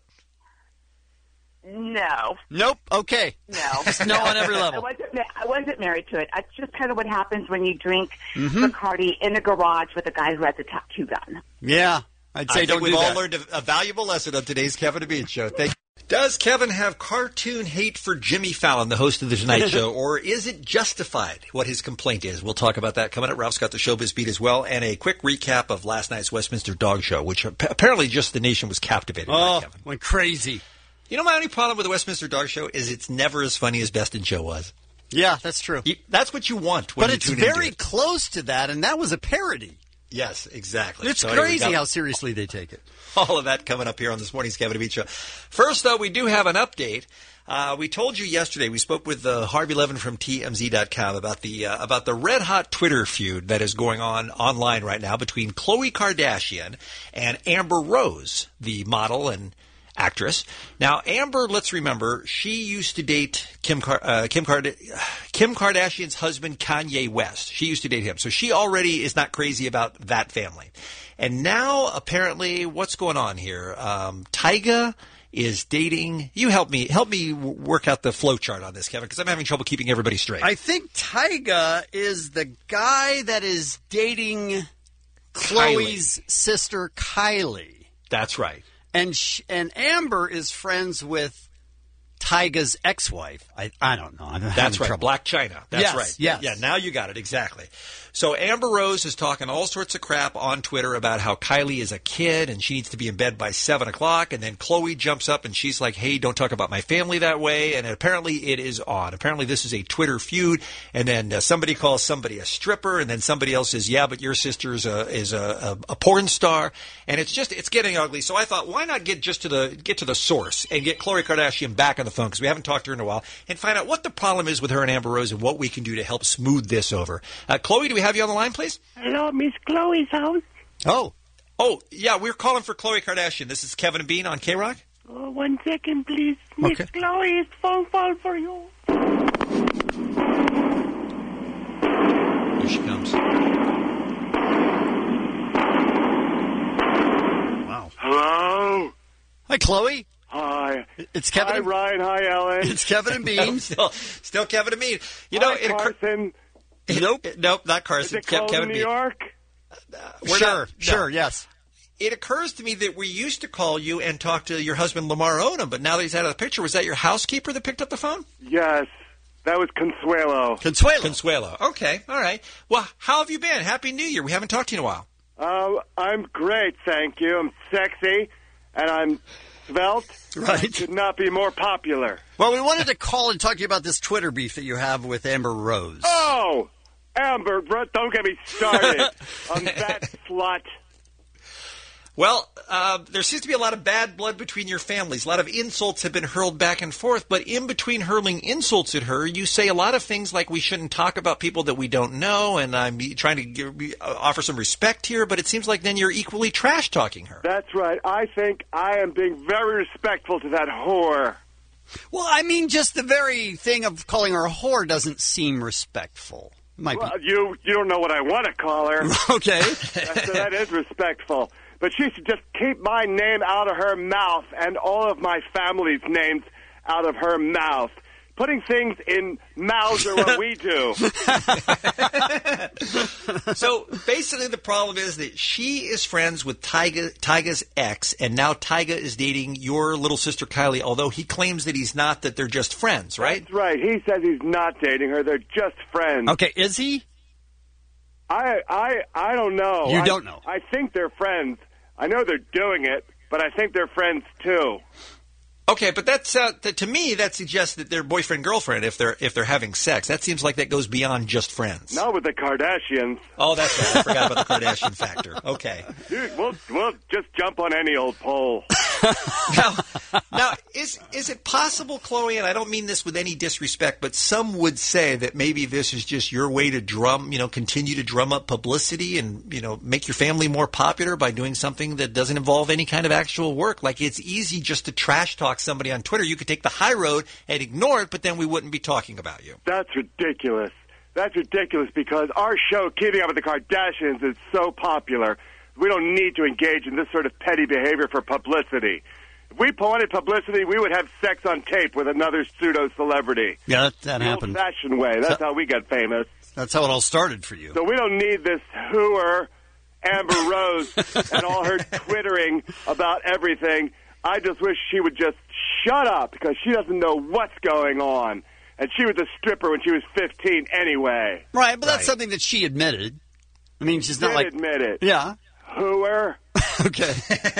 No. Nope. Okay. No. Just no on every level. I wasn't married to it. It's just kind of what happens when you drink Bacardi in a garage with a guy who has a tattoo gun. Yeah. I'd say don't do that. We've all learned a valuable lesson on today's Kevin and Bean Show. Thank you. Does Kevin have cartoon hate for Jimmy Fallon, the host of The Tonight Show, or is it justified what his complaint is? We'll talk about that coming up. Ralph's got the Showbiz Beat as well, and a quick recap of last night's Westminster Dog Show, which apparently just the nation was captivated by, Kevin. Went crazy. You know, my only problem with the Westminster Dog Show is it's never as funny as Best in Show was. Yeah, that's true. That's what you want when but you it's tune very into it. close to that, and that was a parody. Yes, exactly. It's So anyway, crazy how seriously they take it. All of that coming up here on this morning's Kevin and Bean Show. First, though, we do have an update. We told you yesterday, we spoke with Harvey Levin from TMZ.com about the red-hot Twitter feud that is going on online right now between Khloe Kardashian and Amber Rose, the model and actress. Now, Amber, let's remember, she used to date Kim Kardashian's husband, Kanye West. She used to date him. So she already is not crazy about that family. And now, apparently, what's going on here? Tyga is dating. You help me work out the flow chart on this, Kevin, because I'm having trouble keeping everybody straight. I think Tyga is the guy that is dating Khloe's sister, Kylie. That's right. And Amber is friends with Tyga's ex-wife. I don't know. I'm That's having right. trouble. Black China. That's Yes, right. yes. Yeah, now you got it. Exactly. So Amber Rose is talking all sorts of crap on Twitter about how Kylie is a kid and she needs to be in bed by 7 o'clock. And then Chloe jumps up and she's like, hey, don't talk about my family that way. And apparently it is on. Apparently this is a Twitter feud. And then somebody calls somebody a stripper. And then somebody else says, yeah, but your sister is a porn star. And it's getting ugly. So I thought, why not get to the source and get Khloe Kardashian back on the phone, because we haven't talked to her in a while, and find out what the problem is with her and Amber Rose and what we can do to help smooth this over. Chloe, do we have you on the line, please? Hello, Miss Chloe's house. Oh, yeah, we're calling for Khloe Kardashian. This is Kevin and Bean on K-Rock. Oh, 1 second, please. Miss Chloe's phone call for you. Here she comes. Wow. Hello? Hi, Chloe. Hi. It's Kevin. Hi, Ryan. Hi, Ellen. It's Kevin and Bean. Still Kevin and Bean. Hi, Carson. Nope, not Carson. Is it cold Kevin in New Bean. York? Sure, yes. It occurs to me that we used to call you and talk to your husband, Lamar Odom, but now that he's out of the picture, was that your housekeeper that picked up the phone? Yes. That was Consuelo. Consuelo. Okay, all right. Well, how have you been? Happy New Year. We haven't talked to you in a while. I'm great, thank you. I'm sexy, and I'm svelte. Right. I could not be more popular. Well, we wanted to call and talk to you about this Twitter beef that you have with Amber Rose. Oh, Amber, don't get me started on that slut. Well, there seems to be a lot of bad blood between your families. A lot of insults have been hurled back and forth, but in between hurling insults at her, you say a lot of things like we shouldn't talk about people that we don't know, and I'm trying to offer some respect here, but it seems like then you're equally trash-talking her. That's right. I think I am being very respectful to that whore. Well, I mean, just the very thing of calling her a whore doesn't seem respectful. You don't know what I want to call her. Okay. So that is respectful. But she should just keep my name out of her mouth and all of my family's names out of her mouth. Putting things in mouths are what we do. So basically the problem is that she is friends with Tyga's ex, and now Tyga is dating your little sister Kylie, although he claims that he's not, that they're just friends, right? That's right. He says he's not dating her. They're just friends. Okay, is he? I don't know. You don't know? I think they're friends. I know they're doing it, but I think they're friends too. Okay, but that's to me that suggests that they're boyfriend-girlfriend if they're having sex. That seems like that goes beyond just friends. Not with the Kardashians. Oh, that's right. I forgot about the Kardashian factor. Okay. Dude, we'll just jump on any old pole. Now, is it possible, Chloe, and I don't mean this with any disrespect, but some would say that maybe this is just your way to continue to drum up publicity and, make your family more popular by doing something that doesn't involve any kind of actual work? Like, it's easy just to trash talk somebody on Twitter. You could take the high road and ignore it, but then we wouldn't be talking about you. That's ridiculous. That's ridiculous because our show, Keeping Up with the Kardashians, is so popular. We don't need to engage in this sort of petty behavior for publicity. If we wanted publicity, we would have sex on tape with another pseudo-celebrity. Yeah, that happened. The old-fashioned way. That's how we got famous. That's how it all started for you. So we don't need this hooer, Amber Rose, and all her twittering about everything. I just wish she would just shut up because she doesn't know what's going on. And she was a stripper when she was 15 anyway. Right, but that's something that she admitted. I mean, she's not like... admit it. Yeah. Hooer. Okay.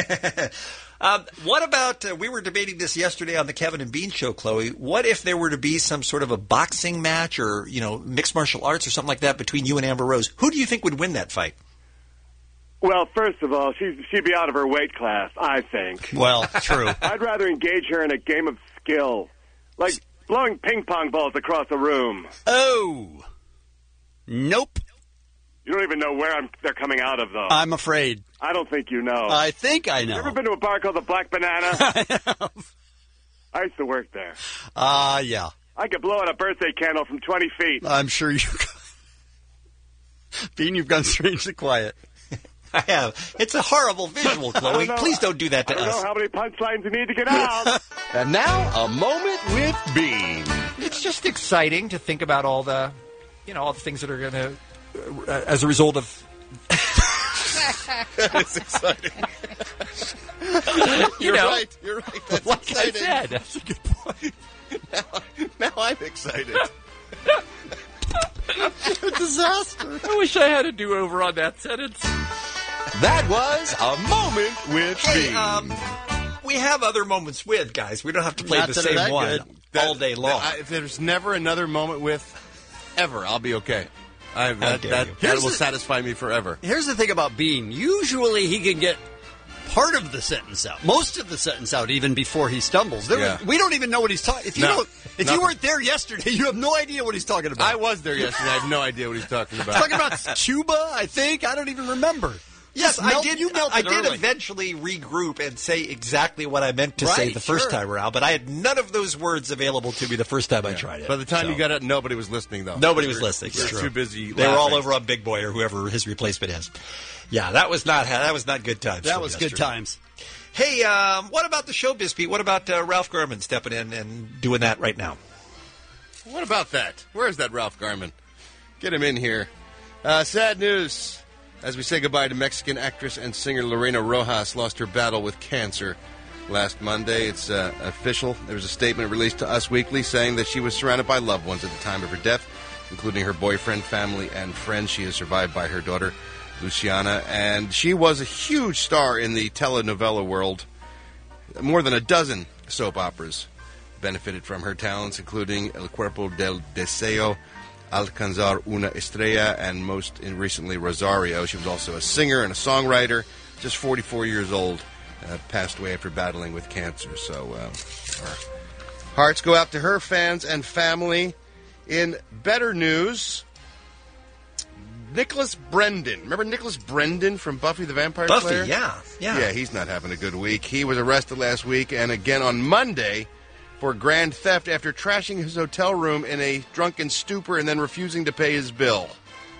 What about, we were debating this yesterday on the Kevin and Bean show, Chloe. What if there were to be some sort of a boxing match or, mixed martial arts or something like that between you and Amber Rose? Who do you think would win that fight? Well, first of all, she'd be out of her weight class, I think. Well, true. I'd rather engage her in a game of skill, like blowing ping pong balls across a room. Oh. Nope. You don't even know where they're coming out of, though. I'm afraid. I don't think you know. I think I know. You ever been to a bar called the Black Banana? I have. I used to work there. Yeah. I could blow out a birthday candle from 20 feet. I'm sure you could. Bean, you've gone strangely quiet. I have. It's a horrible visual, Chloe. Please don't do that to us. I don't know how many punchlines you need to get out. And now, a moment with Bean. It's just exciting to think about all the things that are going to, as a result of... It's exciting. You're right. That's like exciting. I said. That's a good point. excited. Disaster. I wish I had a do-over on that sentence. That was a moment with Hey, Bean. we have other moments with, guys. We don't have to play Not the that are same that one good. all day long. If there's never another moment with ever, I'll be okay. That will satisfy me forever. Here's the thing about Bean. Usually he can get part of the sentence out, most of the sentence out, even before he stumbles. We don't even know what he's talking. If you weren't there yesterday, you have no idea what he's talking about. I was there yesterday. I have no idea what he's talking about. He's talking about Cuba, I think. I don't even remember. Yes, I did. I did early. eventually regroup and say exactly what I meant to say the first time around, but I had none of those words available to me the first time I tried it. By the time you got it, nobody was listening, though. Nobody was listening. It's Too busy. They were all over on Big Boy or whoever his replacement is. Yeah, that was not good times. That was good times. Hey, what about the showbiz, Pete? What about Ralph Garman stepping in and doing that right now? What about that? Where's that Ralph Garman? Get him in here. Sad news. As we say goodbye to Mexican actress and singer Lorena Rojas, lost her battle with cancer last Monday. It's official. There was a statement released to Us Weekly saying that she was surrounded by loved ones at the time of her death, including her boyfriend, family, and friends. She is survived by her daughter, Luciana, and she was a huge star in the telenovela world. More than a dozen soap operas benefited from her talents, including El Cuerpo del Deseo, Alcanzar una Estrella, and most recently Rosario. She was also a singer and a songwriter, just 44 years old, passed away after battling with cancer. So our hearts go out to her fans and family. In better news, Nicholas Brendan. Remember Nicholas Brendan from Buffy the Vampire Slayer? Yeah. Yeah, he's not having a good week. He was arrested last week and again on Monday for grand theft after trashing his hotel room in a drunken stupor and then refusing to pay his bill.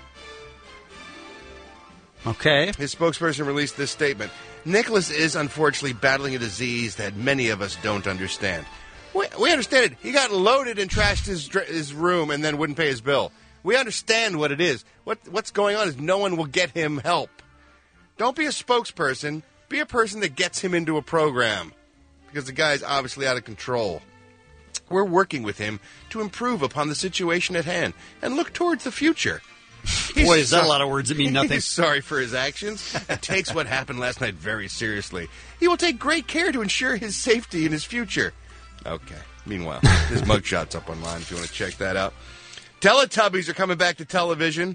Okay. His spokesperson released this statement. Nicholas is unfortunately battling a disease that many of us don't understand. We understand it. He got loaded and trashed his room and then wouldn't pay his bill. We understand what it is. What's going on is no one will get him help. Don't be a spokesperson. Be a person that gets him into a program. Because the guy's obviously out of control. We're working with him to improve upon the situation at hand and look towards the future. Boy, is that a lot of words that mean nothing. He's sorry for his actions and takes what happened last night very seriously. He will take great care to ensure his safety in his future. Okay. Meanwhile, his mugshot's up online if you want to check that out. Teletubbies are coming back to television.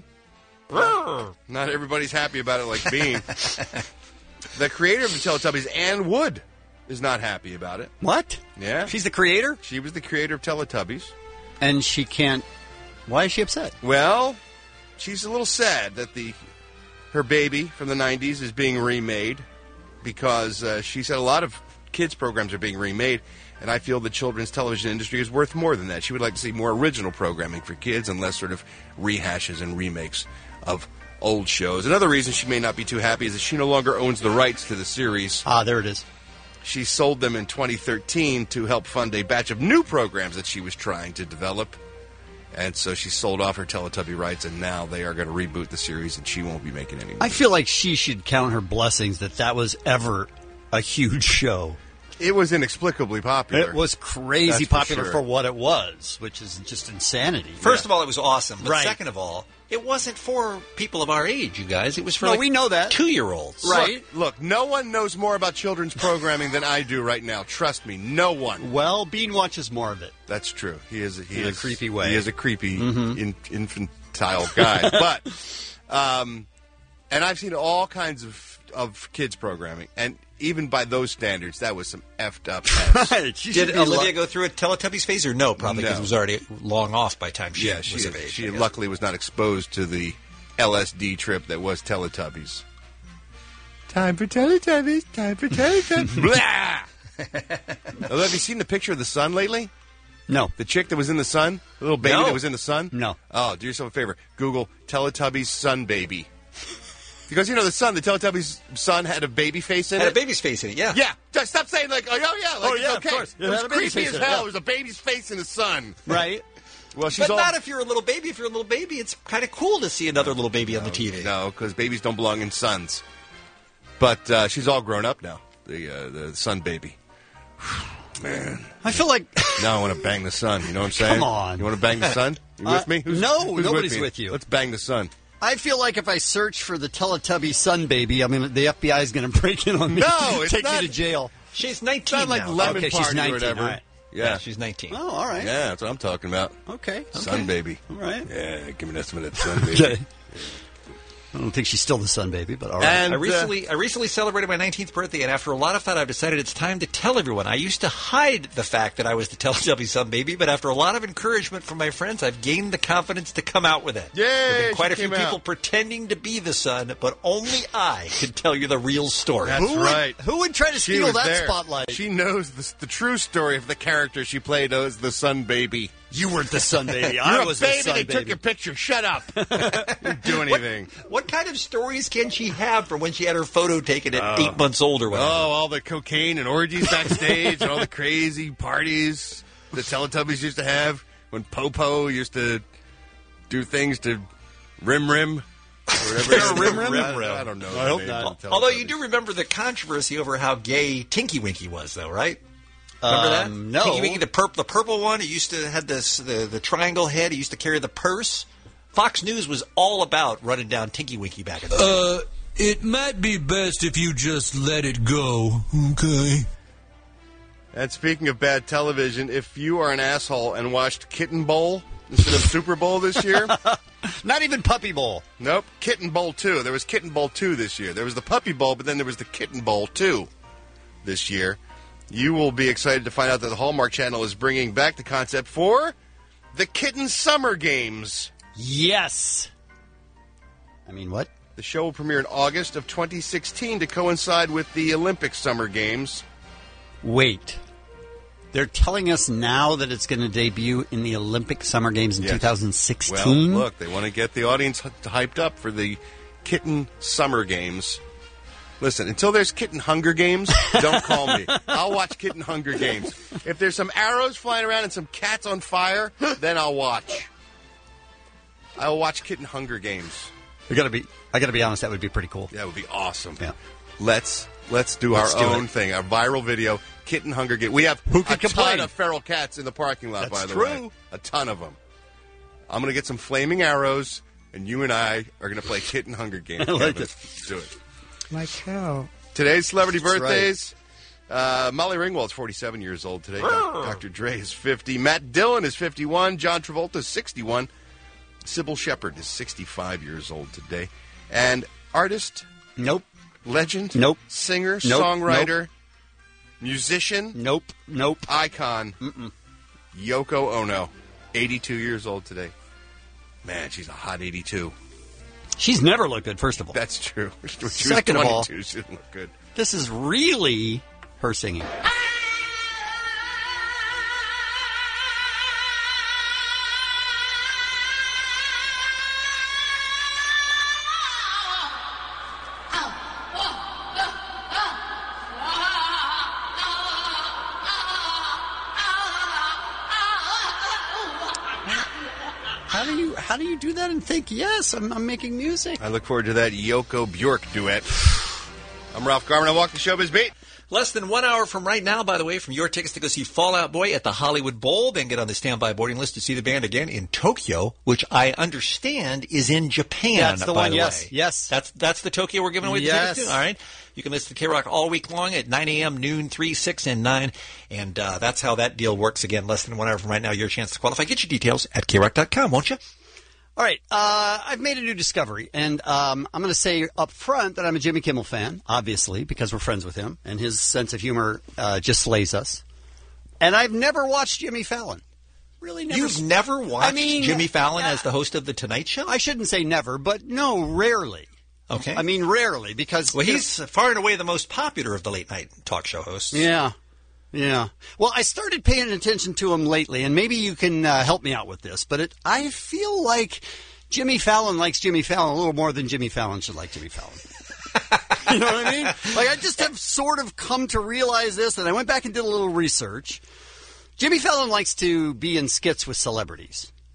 Not everybody's happy about it like Bean. The creator of the Teletubbies, Ann Wood, is not happy about it. What? Yeah. She's the creator? She was the creator of Teletubbies. And she can't... Why is she upset? Well, she's a little sad that her baby from the 90s is being remade because she said a lot of kids' programs are being remade, and I feel the children's television industry is worth more than that. She would like to see more original programming for kids and less sort of rehashes and remakes of old shows. Another reason she may not be too happy is that she no longer owns the rights to the series. Ah, there it is. She sold them in 2013 to help fund a batch of new programs that she was trying to develop. And so she sold off her Teletubby rights, and now they are going to reboot the series, and she won't be making any more. I feel like she should count her blessings that was ever a huge show. It was inexplicably popular. It was crazy popular for what it was, which is just insanity. First of all, it was awesome. But Right. second of all, it wasn't for people of our age, you guys. It was for No, we know that. 2-year-olds. Right. Look, no one knows more about children's programming than I do right now. Trust me, no one. Well, Bean watches more of it. That's true. He is In a creepy way. He is a creepy, infantile guy. But, and I've seen all kinds of kids programming, and even by those standards, that was some effed up mess. Did Olivia go through a Teletubbies phase, or no? Probably because it was already long off by the time she was of age. She luckily was not exposed to the LSD trip that was Teletubbies. Time for Teletubbies, time for Teletubbies. Blah! Although, have you seen the picture of the sun lately? No. The chick that was in the sun? The little baby No. that was in the sun? No. Oh, do yourself a favor. Google Teletubbies sun baby. Because, the Teletubbies son had a baby face in it. Had a baby's face in it, yeah. Yeah. Just stop saying, like, oh, yeah. Like, Oh, yeah, okay. of course. It was had a baby's creepy face as in it, hell. yeah. It was a baby's face in the sun. Right. Well, she's But all... not if you're a little baby. If you're a little baby, it's kind of cool to see another little baby on the TV. No, because babies don't belong in suns. But she's all grown up now, the sun baby. Man. I feel like... Now I want to bang the sun. You know what I'm saying? Come on. You want to bang the sun? You with me? Who's nobody's with you. Let's bang the sun. I feel like if I search for the Teletubby sun baby, the FBI is going to break in on me. No, it's take not. me to jail. She's 19 It's not like now. Lemon Okay, she's Party 19, or whatever. all right. Yeah, she's 19. Oh, all right. Yeah, that's what I'm talking about. Okay. Sun baby. All right. Yeah, give me an estimate of that sun baby. Okay. I don't think she's still the sun baby, but all right. And, I recently celebrated my 19th birthday, and after a lot of thought, I've decided it's time to tell everyone. I used to hide the fact that I was the Teletubby sun baby, but after a lot of encouragement from my friends, I've gained the confidence to come out with it. Yay, There have been quite a she few came people out. pretending to be the sun, but only I can tell you the real story. That's right. Who would try to She steal was that there. spotlight? She knows the true story of the character she played as the sun baby. You weren't the sun baby. You're I a was baby. the sun They baby. took your picture. Shut up. You didn't do anything. What kind of stories can she have from when she had her photo taken at 8 months old or whatever? Oh, all the cocaine and orgies backstage, and all the crazy parties the Teletubbies used to have when Popo used to do things to Rim Rim. Or whatever. Rim Rim? I don't know. I the hope name not. of the Although you Teletubbies. do remember the controversy over how gay Tinky Winky was, though, right? Remember that? No. Tinky Winky, the purple one. He used to have the triangle head. He used to carry the purse. Fox News was all about running down Tinky Winky back in the day. It might be best if you just let it go, okay? And speaking of bad television, if you are an asshole and watched Kitten Bowl instead of Super Bowl this year... Not even Puppy Bowl. Nope, Kitten Bowl 2. There was Kitten Bowl 2 this year. There was the Puppy Bowl, but then there was the Kitten Bowl 2 this year. You will be excited to find out that the Hallmark Channel is bringing back the concept for the Kitten Summer Games. Yes. I mean, what? The show will premiere in August of 2016 to coincide with the Olympic Summer Games. Wait. They're telling us now that it's going to debut in the Olympic Summer Games in Yes. 2016? Well, look, they want to get the audience hyped up for the Kitten Summer Games. Listen, until there's Kitten Hunger Games, don't call me. I'll watch Kitten Hunger Games. If there's some arrows flying around and some cats on fire, then I'll watch. I'll watch Kitten Hunger Games. I got to be honest, that would be pretty cool. That would be awesome. Yeah. Let's do our own thing, our viral video, Kitten Hunger Games. We have a ton of feral cats in the parking lot, by the way. A ton of them. I'm going to get some flaming arrows, and you and I are going to play Kitten Hunger Games. I like Kevin. it. Let's do it. My cow. Today's celebrity That's birthdays. Molly Ringwald's 47 years old today. Dr. Dre is 50. Matt Dillon is 51. John Travolta is 61. Sybil Shepherd is 65 years old today. And artist? Nope. Legend? Nope. Singer? Nope. Songwriter? Nope. Musician? Nope. Icon? Mm-mm. Yoko Ono, 82 years old today. Man, she's a hot 82. She's never looked good, first of all. That's true. When she was Second of all, 22, she didn't look good. This is really her singing. How do you do that and think, yes, I'm making music? I look forward to that Yoko Bjork duet. I'm Ralph Garman. I walk the showbiz beat. Less than 1 hour from right now, by the way, from your tickets to go see Fall Out Boy at the Hollywood Bowl. Then get on the standby boarding list to see the band again in Tokyo, which I understand is in Japan. That's the by one, the yes. way. Yes. That's the Tokyo we're giving away the Yes. tickets to? All right. You can listen to K-Rock all week long at 9 a.m., noon, 3, 6, and 9. And that's how that deal works. Again, less than 1 hour from right now, your chance to qualify. Get your details at krock.com, won't you? All right, I've made a new discovery, and I'm going to say up front that I'm a Jimmy Kimmel fan, obviously, because we're friends with him, and his sense of humor just slays us. And I've never watched Jimmy Fallon. Really never. You've never watched Jimmy Fallon as the host of The Tonight Show? I shouldn't say never, but no, rarely. Okay. I mean, rarely, because... Well, he's far and away the most popular of the late-night talk show hosts. Yeah. Yeah. Well, I started paying attention to him lately, and maybe you can help me out with this, but I feel like Jimmy Fallon likes Jimmy Fallon a little more than Jimmy Fallon should like Jimmy Fallon. You know what I mean? Like, I just have sort of come to realize this, and I went back and did a little research. Jimmy Fallon likes to be in skits with celebrities.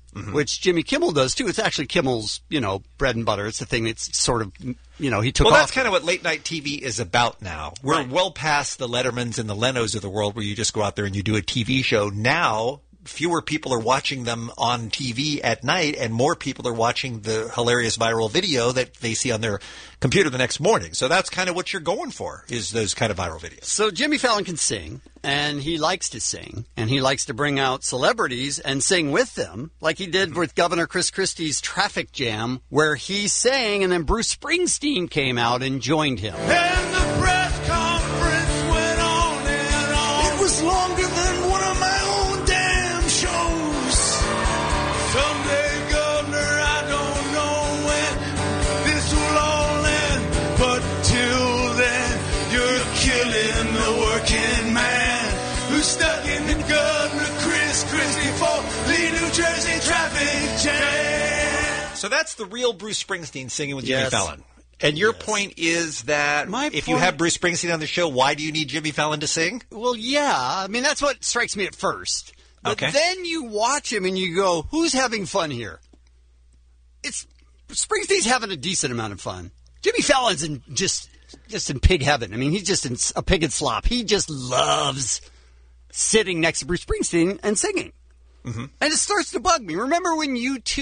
which Jimmy Kimmel does too. It's actually Kimmel's, bread and butter. It's the thing that's sort of, he took off. Well, that's kind of what late night TV is about now. We're well past the Lettermans and the Lenos of the world where you just go out there and you do a TV show. Now, fewer people are watching them on TV at night, and more people are watching the hilarious viral video that they see on their computer the next morning. So that's kind of what you're going for, is those kind of viral videos. So Jimmy Fallon can sing, and he likes to sing, and he likes to bring out celebrities and sing with them, like he did with Governor Chris Christie's Traffic Jam, where he sang, and then Bruce Springsteen came out and joined him. And the press conference went on and on. It was longer than one of my own damn shows. Someday, Governor, I don't know when this will all end, but till then, you're killing the working man who's stuck in the Governor Chris Christie for Lee, New Jersey traffic jam. So that's the real Bruce Springsteen singing with Jimmy Fallon. And your point is that if you have Bruce Springsteen on the show, why do you need Jimmy Fallon to sing? Well, yeah. I mean, that's what strikes me at first. But then you watch him and you go, who's having fun here? Springsteen's having a decent amount of fun. Jimmy Fallon's just in pig heaven. I mean, he's just in a pig and slop. He just loves sitting next to Bruce Springsteen and singing. Mm-hmm. And it starts to bug me. Remember when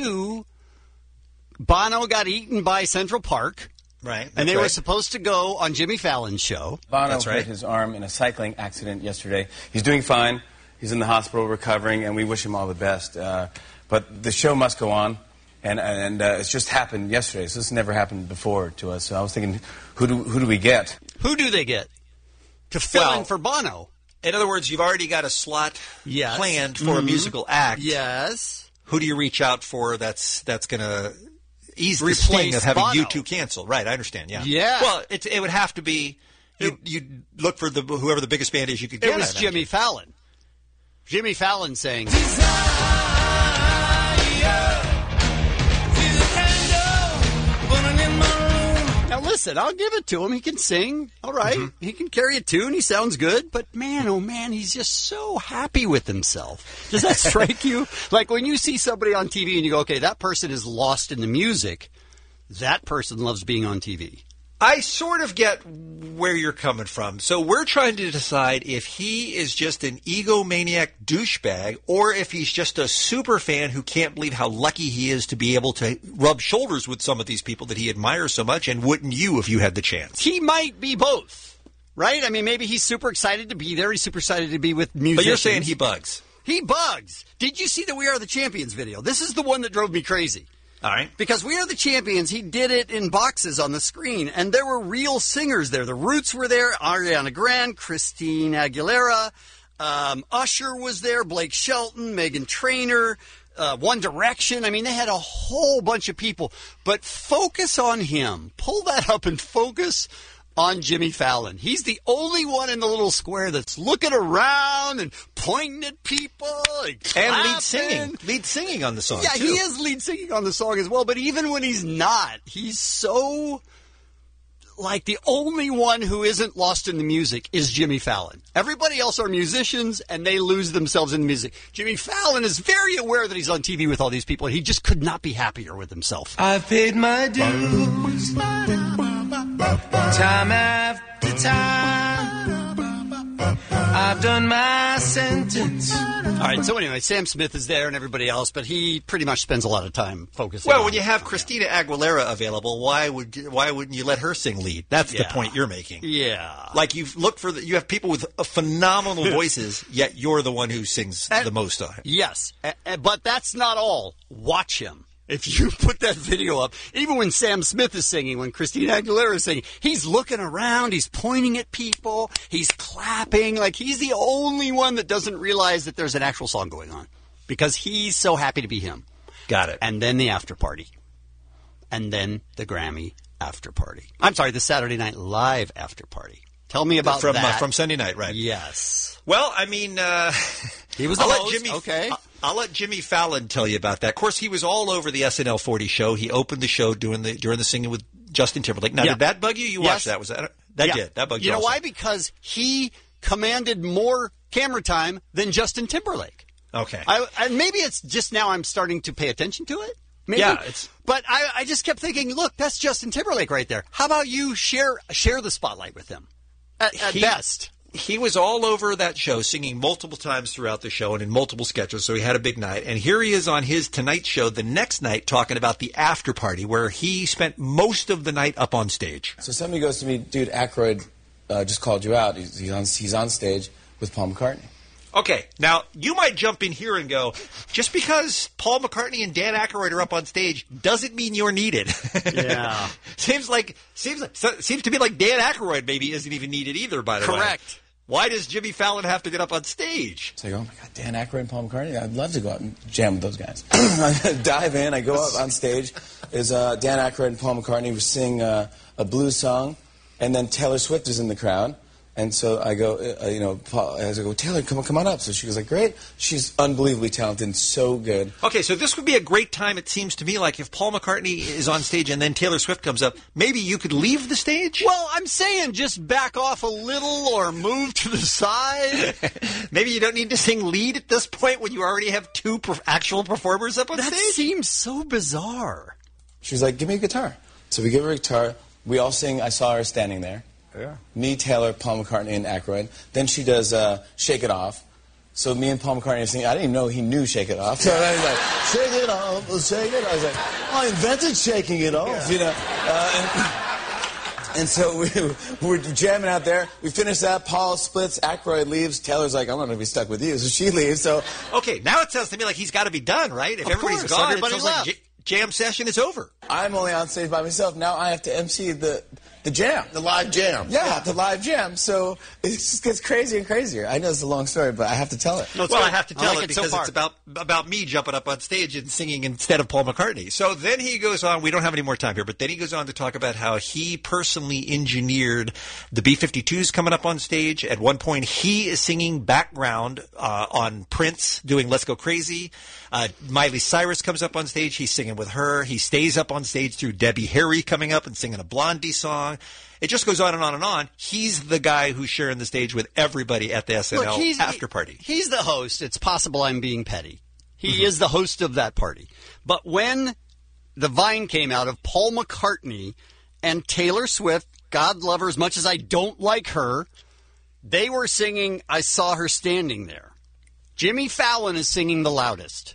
Bono got eaten by Central Park? Right. And they were supposed to go on Jimmy Fallon's show. Bono hurt his arm in a cycling accident yesterday. He's doing fine. He's in the hospital recovering, and we wish him all the best. But the show must go on, and it's just happened yesterday. So this never happened before to us. So I was thinking, who do we get? Who do they get to fill in for Bono? In other words, you've already got a slot planned for a musical act. Yes. Who do you reach out for that's going to ease the sting of having you two cancel? Right, I understand, yeah. Well, it would have to be, you'd look for whoever the biggest band is you could get. It was Jimmy Fallon. Jimmy Fallon saying... Now listen, I'll give it to him. He can sing, all right. Mm-hmm. He can carry a tune. He sounds good. But man, oh man, he's just so happy with himself. Does that strike you? Like when you see somebody on TV and you go, okay, that person is lost in the music. That person loves being on TV. I sort of get where you're coming from. So we're trying to decide if he is just an egomaniac douchebag or if he's just a super fan who can't believe how lucky he is to be able to rub shoulders with some of these people that he admires so much. And wouldn't you if you had the chance? He might be both, right? I mean, maybe he's super excited to be there. He's super excited to be with musicians. But you're saying he bugs. He bugs. Did you see the We Are the Champions video? This is the one that drove me crazy. All right. Because We Are the Champions, he did it in boxes on the screen, and there were real singers there. The Roots were there, Ariana Grande, Christina Aguilera, Usher was there, Blake Shelton, Meghan Trainor, One Direction. I mean, they had a whole bunch of people. But focus on him. Pull that up and focus on Jimmy Fallon. He's the only one in the little square that's looking around and pointing at people and clapping. And lead singing on the song, yeah, too. He is lead singing on the song as well, but even when he's not, he's so... Like, the only one who isn't lost in the music is Jimmy Fallon. Everybody else are musicians, and they lose themselves in the music. Jimmy Fallon is very aware that he's on TV with all these people, and he just could not be happier with himself. I've paid my dues, time after time. I've done my sentence. All right, so anyway, Sam Smith is there and everybody else, but he pretty much spends a lot of time focusing on when you have Christina Aguilera available, why wouldn't you let her sing lead? That's the point you're making. Yeah. Like you have people with phenomenal voices, yet you're the one who sings the most on it. Yes, but that's not all. Watch him. If you put that video up, even when Sam Smith is singing, when Christina Aguilera is singing, he's looking around, he's pointing at people, he's clapping, like he's the only one that doesn't realize that there's an actual song going on because he's so happy to be him. Got it. And then the after party. And then the Grammy after party. I'm sorry, the Saturday Night Live after party. Tell me about that. From Sunday night, right? Yes. Well, I mean, he was the host. I'll let Jimmy Fallon tell you about that. Of course, he was all over the SNL 40 show. He opened the show during the singing with Justin Timberlake. Now, did that bug you? You watched that? Was that did? That bugged you? You know why? Because he commanded more camera time than Justin Timberlake. Okay. Maybe it's just now I'm starting to pay attention to it. Maybe. Yeah, but I just kept thinking, look, that's Justin Timberlake right there. How about you share the spotlight with him at best? He was all over that show, singing multiple times throughout the show and in multiple sketches, so he had a big night. And here he is on his Tonight Show the next night talking about the after party, where he spent most of the night up on stage. So somebody goes to me, dude, Aykroyd just called you out. He's on stage with Paul McCartney. Okay, now you might jump in here and go, just because Paul McCartney and Dan Aykroyd are up on stage doesn't mean you're needed. Yeah. Seems to me like Dan Aykroyd maybe isn't even needed either, by the way. Correct. Why does Jimmy Fallon have to get up on stage? So I go, oh my God, Dan Aykroyd and Paul McCartney? I'd love to go out and jam with those guys. I dive in, I go up on stage. There's Dan Aykroyd and Paul McCartney who sing a blues song, and then Taylor Swift is in the crowd. And so I go, I go, Taylor, come on up. So she was like, great. She's unbelievably talented and so good. Okay, so this would be a great time, it seems to me, like if Paul McCartney is on stage and then Taylor Swift comes up, maybe you could leave the stage? Well, I'm saying just back off a little or move to the side. Maybe you don't need to sing lead at this point when you already have two actual performers up on stage? That seems so bizarre. She was like, give me a guitar. So we give her a guitar. We all sing I Saw Her Standing There. Yeah. Me, Taylor, Paul McCartney, and Aykroyd. Then she does Shake It Off. So me and Paul McCartney are singing. I didn't even know he knew Shake It Off. So I was like, shake it off, shake it off. I was like, I invented shaking it off, And so we're jamming out there. We finish that. Paul splits. Aykroyd leaves. Taylor's like, I'm going to be stuck with you. So she leaves. So okay, now it sounds to me like he's got to be done, right? If everybody's gone, everybody it sounds like jam session is over. I'm only on stage by myself. Now I have to MC the jam. The live jam. Yeah, the live jam. So it just gets crazier and crazier. I know it's a long story, but I have to tell it. Well, I have to tell it because it's about me jumping up on stage and singing instead of Paul McCartney. So then he goes on. We don't have any more time here, but then he goes on to talk about how he personally engineered the B-52s coming up on stage. At one point, he is singing background on Prince doing Let's Go Crazy. Miley Cyrus comes up on stage. He's singing with her. He stays up on stage through Debbie Harry coming up and singing a Blondie song. It just goes on and on and on. He's the guy who's sharing the stage with everybody at the SNL after party. He's the host. It's possible I'm being petty. He is the host of that party. But when the Vine came out of Paul McCartney and Taylor Swift, God love her as much as I don't like her, they were singing I Saw Her Standing There. Jimmy Fallon is singing the loudest.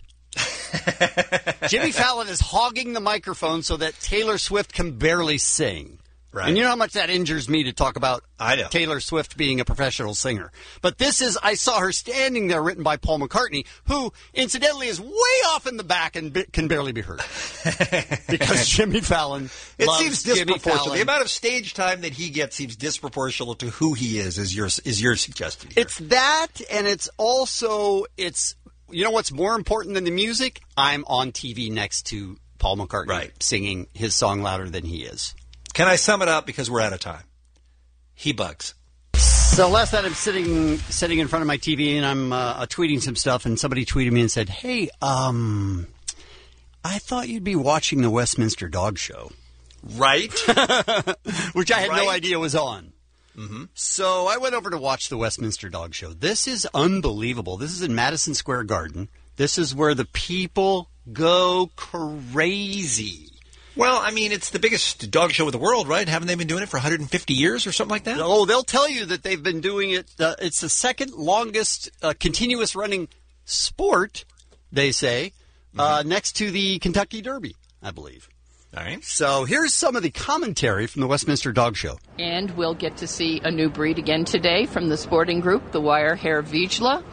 Jimmy Fallon is hogging the microphone so that Taylor Swift can barely sing. Right. And you know how much that injures me to talk about Taylor Swift being a professional singer. But this is I Saw Her Standing There, written by Paul McCartney, who, incidentally, is way off in the back and can barely be heard. Because Jimmy Fallon seems disproportional. The amount of stage time that he gets seems disproportional to who he is your suggestion here. It's that, and it's also, you know what's more important than the music? I'm on TV next to Paul McCartney singing his song louder than he is. Can I sum it up because we're out of time? He bugs. So last night I'm sitting in front of my TV and I'm tweeting some stuff, and somebody tweeted me and said, "Hey, I thought you'd be watching the Westminster Dog Show." Right. Which I had no idea was on. Mm-hmm. So I went over to watch the Westminster Dog Show. This is unbelievable. This is in Madison Square Garden. This is where the people go crazy. Well, I mean, it's the biggest dog show in the world, right? Haven't they been doing it for 150 years or something like that? Oh, they'll tell you that they've been doing it. It's the second longest continuous running sport, they say, next to the Kentucky Derby, I believe. All right. So here's some of the commentary from the Westminster Dog Show. And we'll get to see a new breed again today from the sporting group, the Wire Hair Vizsla.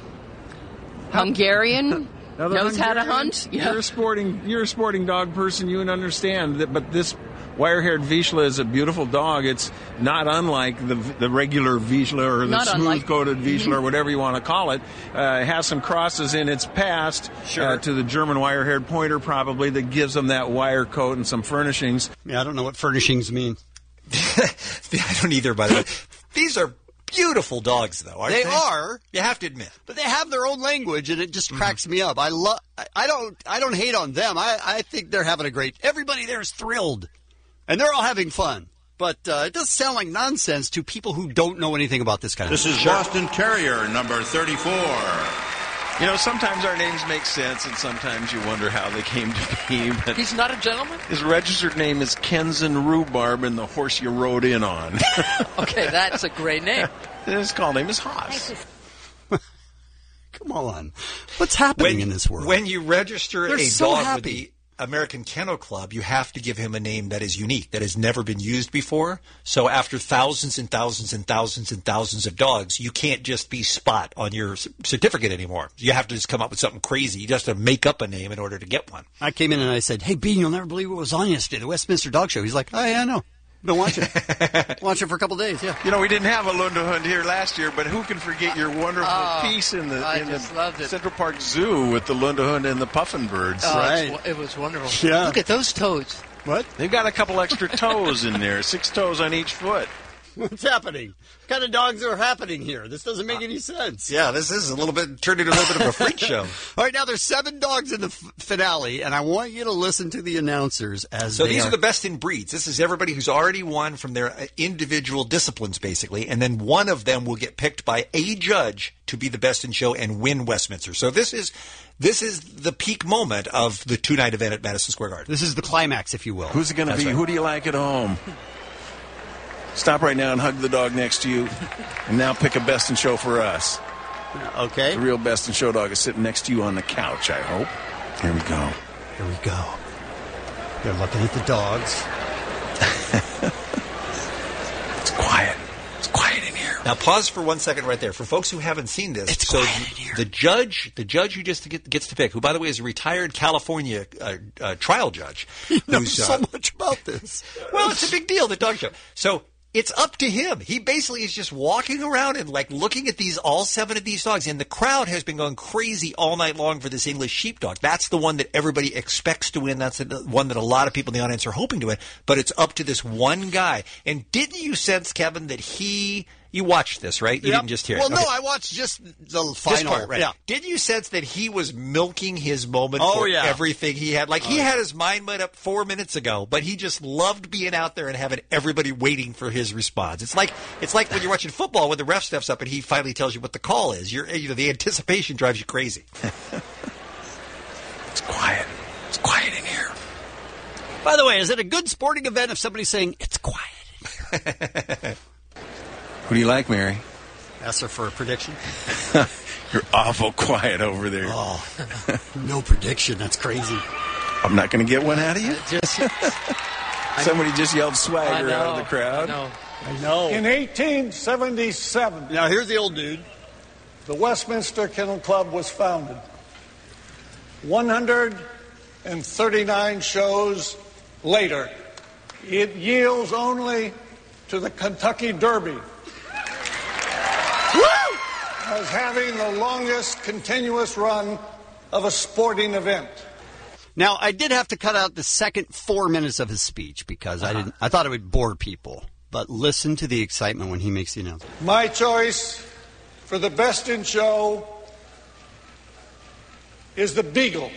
Hungarian. Knows how to hunt. Yeah. You're a sporting dog person. You would understand that. But this wire-haired Vizsla is a beautiful dog. It's not unlike the regular Vizsla or the smooth-coated Vizsla or whatever you want to call it. It has some crosses in its past to the German wire-haired pointer, probably, that gives them that wire coat and some furnishings. Yeah, I don't know what furnishings mean. I don't either, by the way. These are beautiful dogs, though, aren't they? They are. You have to admit. But they have their own language, and it just cracks me up. I don't hate on them. I think they're having a great... Everybody there is thrilled, and they're all having fun. But it does sound like nonsense to people who don't know anything about this kind of thing. This is Boston Terrier, number 34. You know, sometimes our names make sense, and sometimes you wonder how they came to be. But he's not a gentleman? His registered name is Kenzen Rhubarb, and the horse you rode in on. Okay, that's a great name. His call name is Haas. Come on. What's happening in this world? When you register They're a so dog happy. with the American Kennel Club, you have to give him a name that is unique, that has never been used before. So after thousands and thousands and thousands and thousands of dogs, you can't just be Spot on your certificate anymore. You have to just come up with something crazy. You just have to make up a name in order to get one. I came in and I said, hey, Bean, you'll never believe what was on yesterday, the Westminster Dog Show. He's like, oh, yeah, I know. Been watching it. Watch it for a couple of days, yeah. You know, we didn't have a Lundehund here last year, but who can forget your wonderful piece in the Central Park Zoo with the Lundehund and the Puffin-birds? Right. It was wonderful. Yeah. Look at those toes. What? They've got a couple extra toes in there, 6 toes on each foot. What's happening? What kind of dogs are happening here? This doesn't make any sense. Yeah, this is turned into a little bit of a freak show. All right, now there's 7 dogs in the finale, and I want you to listen to the announcers as So these are the best in breeds. This is everybody who's already won from their individual disciplines, basically, and then one of them will get picked by a judge to be the best in show and win Westminster. So this is the peak moment of the 2-night event at Madison Square Garden. This is the climax, if you will. Who's it going to be? Right. Who do you like at home? Stop right now and hug the dog next to you. And now pick a best in show for us. Okay. The real best in show dog is sitting next to you on the couch, I hope. Here we go. Here we go. They're looking at the dogs. It's quiet. It's quiet in here. Now pause for 1 second right there. For folks who haven't seen this, It's quiet in here. the judge who just gets to pick, who by the way is a retired California trial judge, He knows so much about this. Well, it's a big deal, the dog show. So it's up to him. He basically is just walking around and like looking at all 7 of these dogs, and the crowd has been going crazy all night long for this English sheepdog. That's the one that everybody expects to win. That's the one that a lot of people in the audience are hoping to win. But it's up to this one guy. And didn't you sense, Kevin, that you watched this, right? You didn't just hear it. Well, no, Okay. I watched just the This final. part, right? Yeah. Did you sense that he was milking his moment Oh, for yeah. everything he had? Like, he had his mind made up 4 minutes ago, but he just loved being out there and having everybody waiting for his response. It's like when you're watching football when the ref steps up and he finally tells you what the call is. The anticipation drives you crazy. It's quiet. It's quiet in here. By the way, is it a good sporting event if somebody's saying, it's quiet in here? Who do you like, Mary? Ask her for a prediction. You're awful quiet over there. Oh, no prediction. That's crazy. I'm not going to get one out of you? Somebody just yelled swagger out of the crowd. I know. In 1877, Now, here's the old dude. the Westminster Kennel Club was founded. 139 shows later, it yields only to the Kentucky Derby as having the longest continuous run of a sporting event. Now, I did have to cut out the second 4 minutes of his speech because I thought it would bore people. But listen to the excitement when he makes the announcement. My choice for the best in show is the Beagle.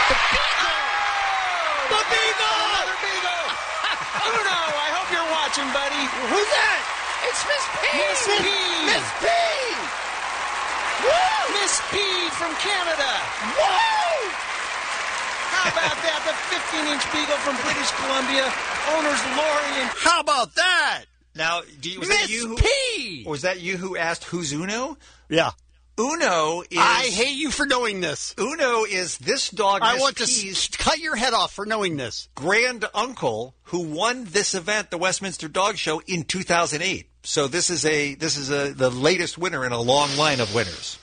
The Beagle! Another Beagle! Uno, I hope you're watching, buddy. Who's that? It's Miss P! Miss P! Miss P! Woo! Miss P from Canada. Whoa! How about that? The 15-inch Beagle from British Columbia. Owners Laurie and... How about that? Now, was that you who, P! was that you who asked who's Uno? Yeah. Uno is... I hate you for knowing this. Uno is this dog, I Miss want P's to cut your head off for knowing this. grand uncle who won this event, the Westminster Dog Show, in 2008. So this is the latest winner in a long line of winners.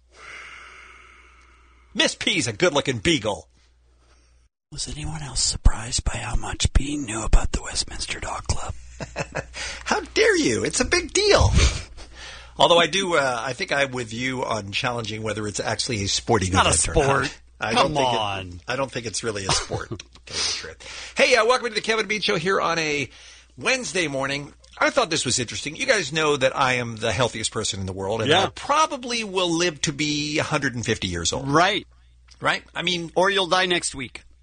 Miss P's a good-looking beagle. Was anyone else surprised by how much Bean knew about the Westminster Dog Club? How dare you? It's a big deal. Although I think I'm with you on challenging whether it's actually a sporting event. Not a sport. Come I don't think it's really a sport. Hey, welcome to the Kevin Bean Show here on a Wednesday morning. I thought this was interesting. You guys know that I am the healthiest person in the world, and I probably will live to be 150 years old. Right. Right? I mean... Or you'll die next week.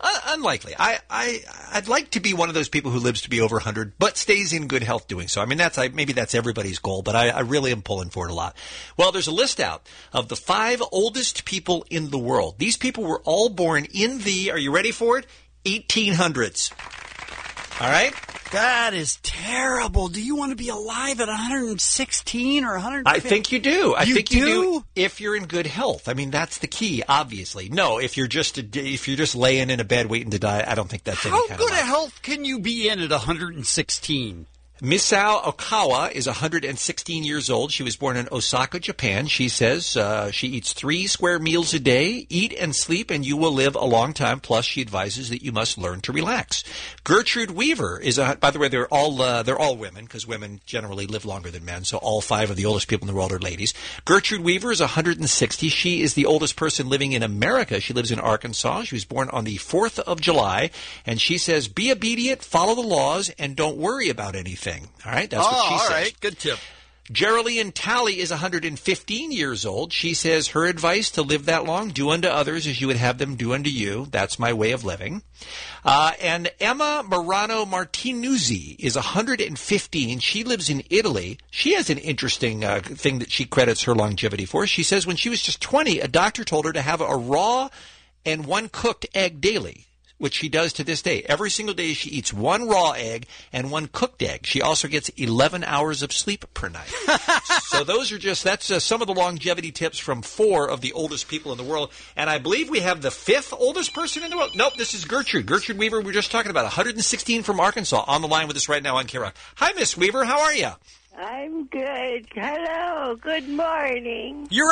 Unlikely. I'd like to be one of those people who lives to be over 100, but stays in good health doing so. I mean, maybe that's everybody's goal, but I really am pulling for it a lot. Well, there's a list out of the 5 oldest people in the world. These people were all born in the, are you ready for it? 1800s. All right? That is terrible. Do you want to be alive at 116 or 150? I think you do. I think you do if you're in good health. I mean, that's the key, obviously. No, if you're just laying in a bed waiting to die, I don't think that's any kind of How good a health can you be in at 116? Misao Okawa is 116 years old. She was born in Osaka, Japan. She says she eats 3 square meals a day. Eat and sleep, and you will live a long time. Plus, she advises that you must learn to relax. Gertrude Weaver is, by the way, they're all women because women generally live longer than men. So all 5 of the oldest people in the world are ladies. Gertrude Weaver is 160. She is the oldest person living in America. She lives in Arkansas. She was born on the 4th of July, and she says, "Be obedient, follow the laws, and don't worry about anything." All right, that's what she says. All right, good tip. Geraldine Talley is 115 years old. She says her advice to live that long, do unto others as you would have them do unto you. That's my way of living. And Emma Morano Martinuzzi is 115. She lives in Italy. She has an interesting thing that she credits her longevity for. She says when she was just 20, a doctor told her to have a raw and 1 cooked egg daily, which she does to this day. Every single day she eats 1 raw egg and 1 cooked egg. She also gets 11 hours of sleep per night. So that's some of the longevity tips from 4 of the oldest people in the world. And I believe we have the 5th oldest person in the world. Nope, this is Gertrude. Gertrude Weaver, we were just talking about, 116 from Arkansas, on the line with us right now on K-Rock. Hi, Miss Weaver. How are you? I'm good. Hello. Good morning. You're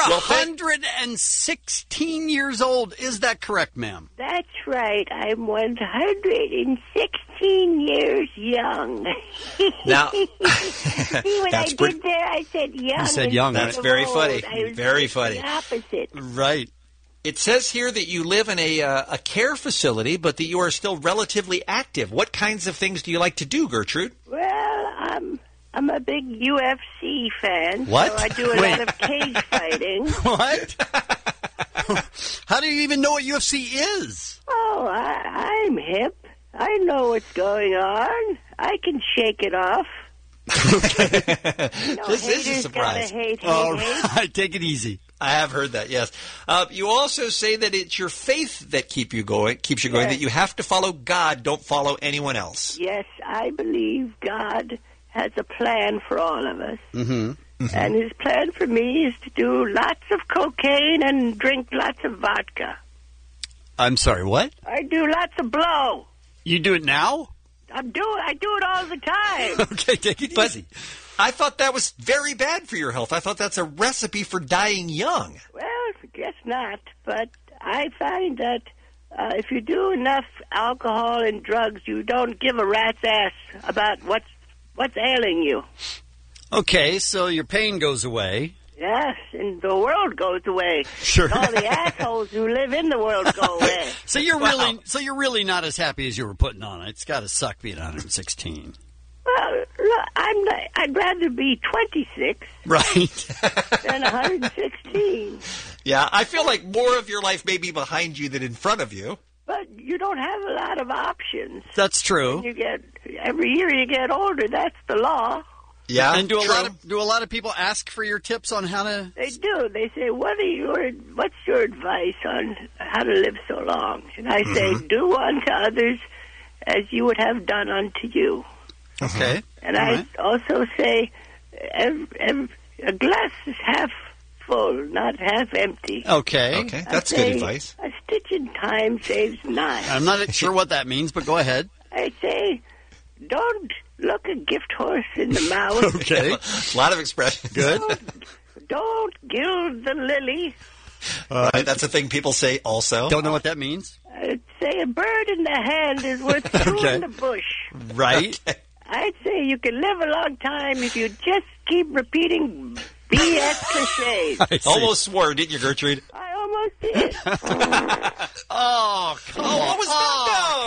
116 years old. Is that correct, ma'am? That's right. I'm 116 years young. Now, See what I did there? I said young. You said young. That's very funny. Very funny. The opposite. Right. It says here that you live in a care facility, but that you are still relatively active. What kinds of things do you like to do, Gertrude? Well, I'm a big UFC fan. What? So I do a lot of cage fighting. What? How do you even know what UFC is? Oh, I'm hip. I know what's going on. I can shake it off. This is a surprise. Hate. All right, take it easy. I have heard that, yes. You also say that it's your faith that keeps you going, that you have to follow God, don't follow anyone else. Yes, I believe God has a plan for all of us. Mm-hmm. And his plan for me is to do lots of cocaine and drink lots of vodka. I'm sorry, what? I do lots of blow. You do it now? I do it all the time. Okay, take it easy. I thought that was very bad for your health. I thought that's a recipe for dying young. Well, I guess not. But I find that if you do enough alcohol and drugs, you don't give a rat's ass about what's ailing you. Okay, so your pain goes away. Yes, and the world goes away. Sure. And all the assholes who live in the world go away. So you're really not as happy as you were putting on. It's got to suck being 116. Well, look, I'd rather be 26 right than 116. Yeah, I feel like more of your life may be behind you than in front of you. But you don't have a lot of options. That's true. Every year you get older. That's the law. Yeah, and do a lot of people ask for your tips on how to? They do. They say, "What's your advice on how to live so long?" And I say, "Do unto others as you would have done unto you." Okay. And I also say, a glass is half full, not half empty. Okay. That's good advice. A stitch in time saves 9. I'm not sure what that means, but go ahead. I say, don't look a gift horse in the mouth. Okay. A lot of expressions. Good. Don't gild the lily. Right, that's a thing people say also. Don't know what that means. I'd say a bird in the hand is worth 2 in the bush. Right. Okay. I'd say you can live a long time if you just keep repeating BS cliches. Almost swore, didn't you, Gertrude? I almost did. Oh, come on. What was that?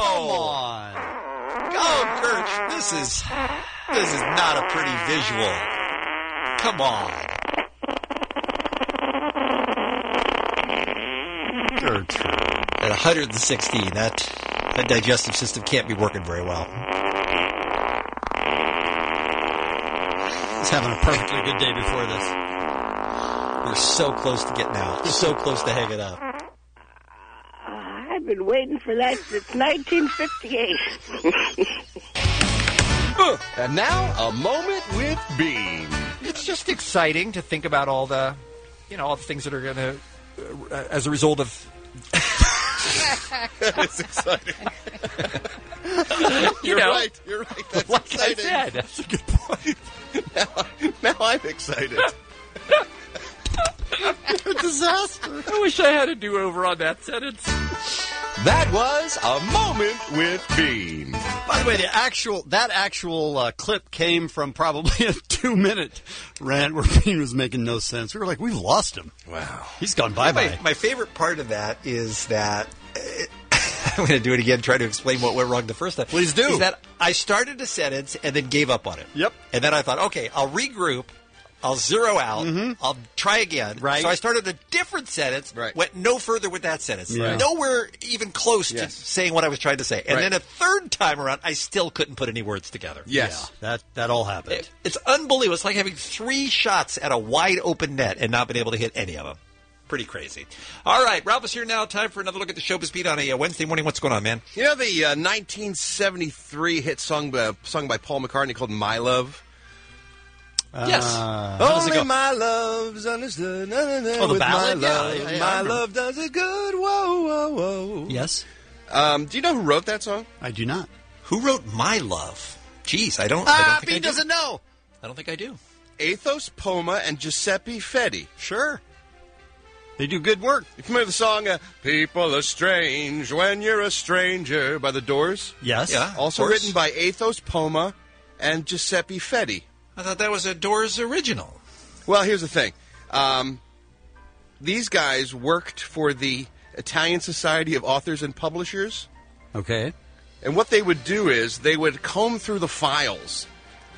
No. Come on. Go, Gertrude. This is not a pretty visual. Come on. Gertrude. At 116, that That digestive system can't be working very well. He's having a perfectly good day before this. We're so close to getting out. We're so close to hanging up. I've been waiting for that since 1958. And now, a moment with Bean. It's just exciting to think about all the things that are going to, as a result of... It's exciting. You're right. That's like exciting. I said, that's a good point. Now I'm excited. A disaster. I wish I had a do-over on that sentence. That was a moment with Bean. By the way, that actual clip came from probably a 2-minute rant where Bean was making no sense. We were like, we've lost him. Wow. He's gone bye-bye. My favorite part of that is that... I'm going to do it again, try to explain what went wrong the first time. Please do. Is that I started a sentence and then gave up on it. Yep. And then I thought, okay, I'll regroup. I'll zero out. I'll try again. Right. So I started a different sentence. Right. Went no further with that sentence. Yeah. Nowhere even close to saying what I was trying to say. And then a third time around, I still couldn't put any words together. Yes. Yeah, that all happened. It's unbelievable. It's like having 3 shots at a wide open net and not being able to hit any of them. Pretty crazy. All right, Ralph is here now. Time for another look at the showbiz beat on a Wednesday morning. What's going on, man? You know the 1973 hit song by Paul McCartney called "My Love"? Yes. Only my love's understood. the with ballad? My love, Yeah, my love does it good. Whoa, whoa, whoa. Yes. Do you know who wrote that song? I do not. Who wrote "My Love"? Jeez, I don't think Bean doesn't know. I don't think I do. Athos Poma and Giuseppe Fedi. Sure. They do good work. You familiar with the song "People Are Strange When You're a Stranger" by The Doors? Yes. Yeah. Also written by Athos Poma and Giuseppe Fedi. I thought that was a Doors original. Well, here's the thing. These guys worked for the Italian Society of Authors and Publishers. Okay. And what they would do is they would comb through the files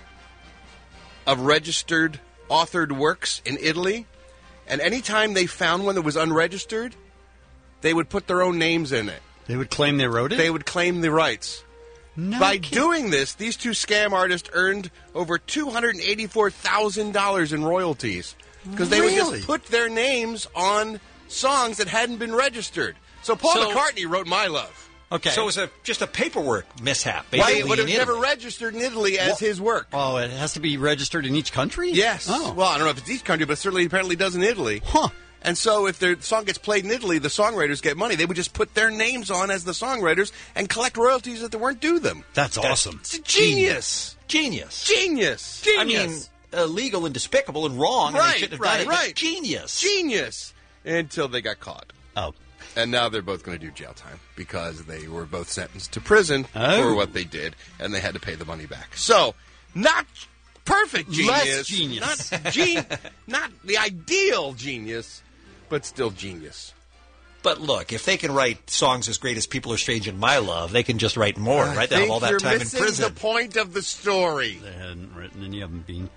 of registered authored works in Italy. And anytime they found one that was unregistered, they would put their own names in it. They would claim they wrote it? They would claim the rights. No By kidding. doing this, these two scam artists earned over $284,000 in royalties. Because they would just put their names on songs that hadn't been registered. So Paul McCartney wrote "My Love." Okay. So it was just a paperwork mishap. Why would it never registered in Italy as his work? Oh, it has to be registered in each country? Yes. Oh. Well, I don't know if it's each country, but it certainly apparently does in Italy. Huh. And so if their song gets played in Italy, the songwriters get money. They would just put their names on as the songwriters and collect royalties that weren't due them. That's awesome. It's genius. Genius. I mean, illegal and despicable and wrong. And they shouldn't have done it, but genius. Genius. Until they got caught. Oh. And now they're both going to do jail time because they were both sentenced to prison for what they did, and they had to pay the money back. So, not perfect genius. Less genius. Not the ideal genius, but still genius. But look, if they can write songs as great as "People Are Strange" and "My Love," they can just write more, right? They have all that time in prison. You're missing the point of the story. They hadn't written any of them, Bean.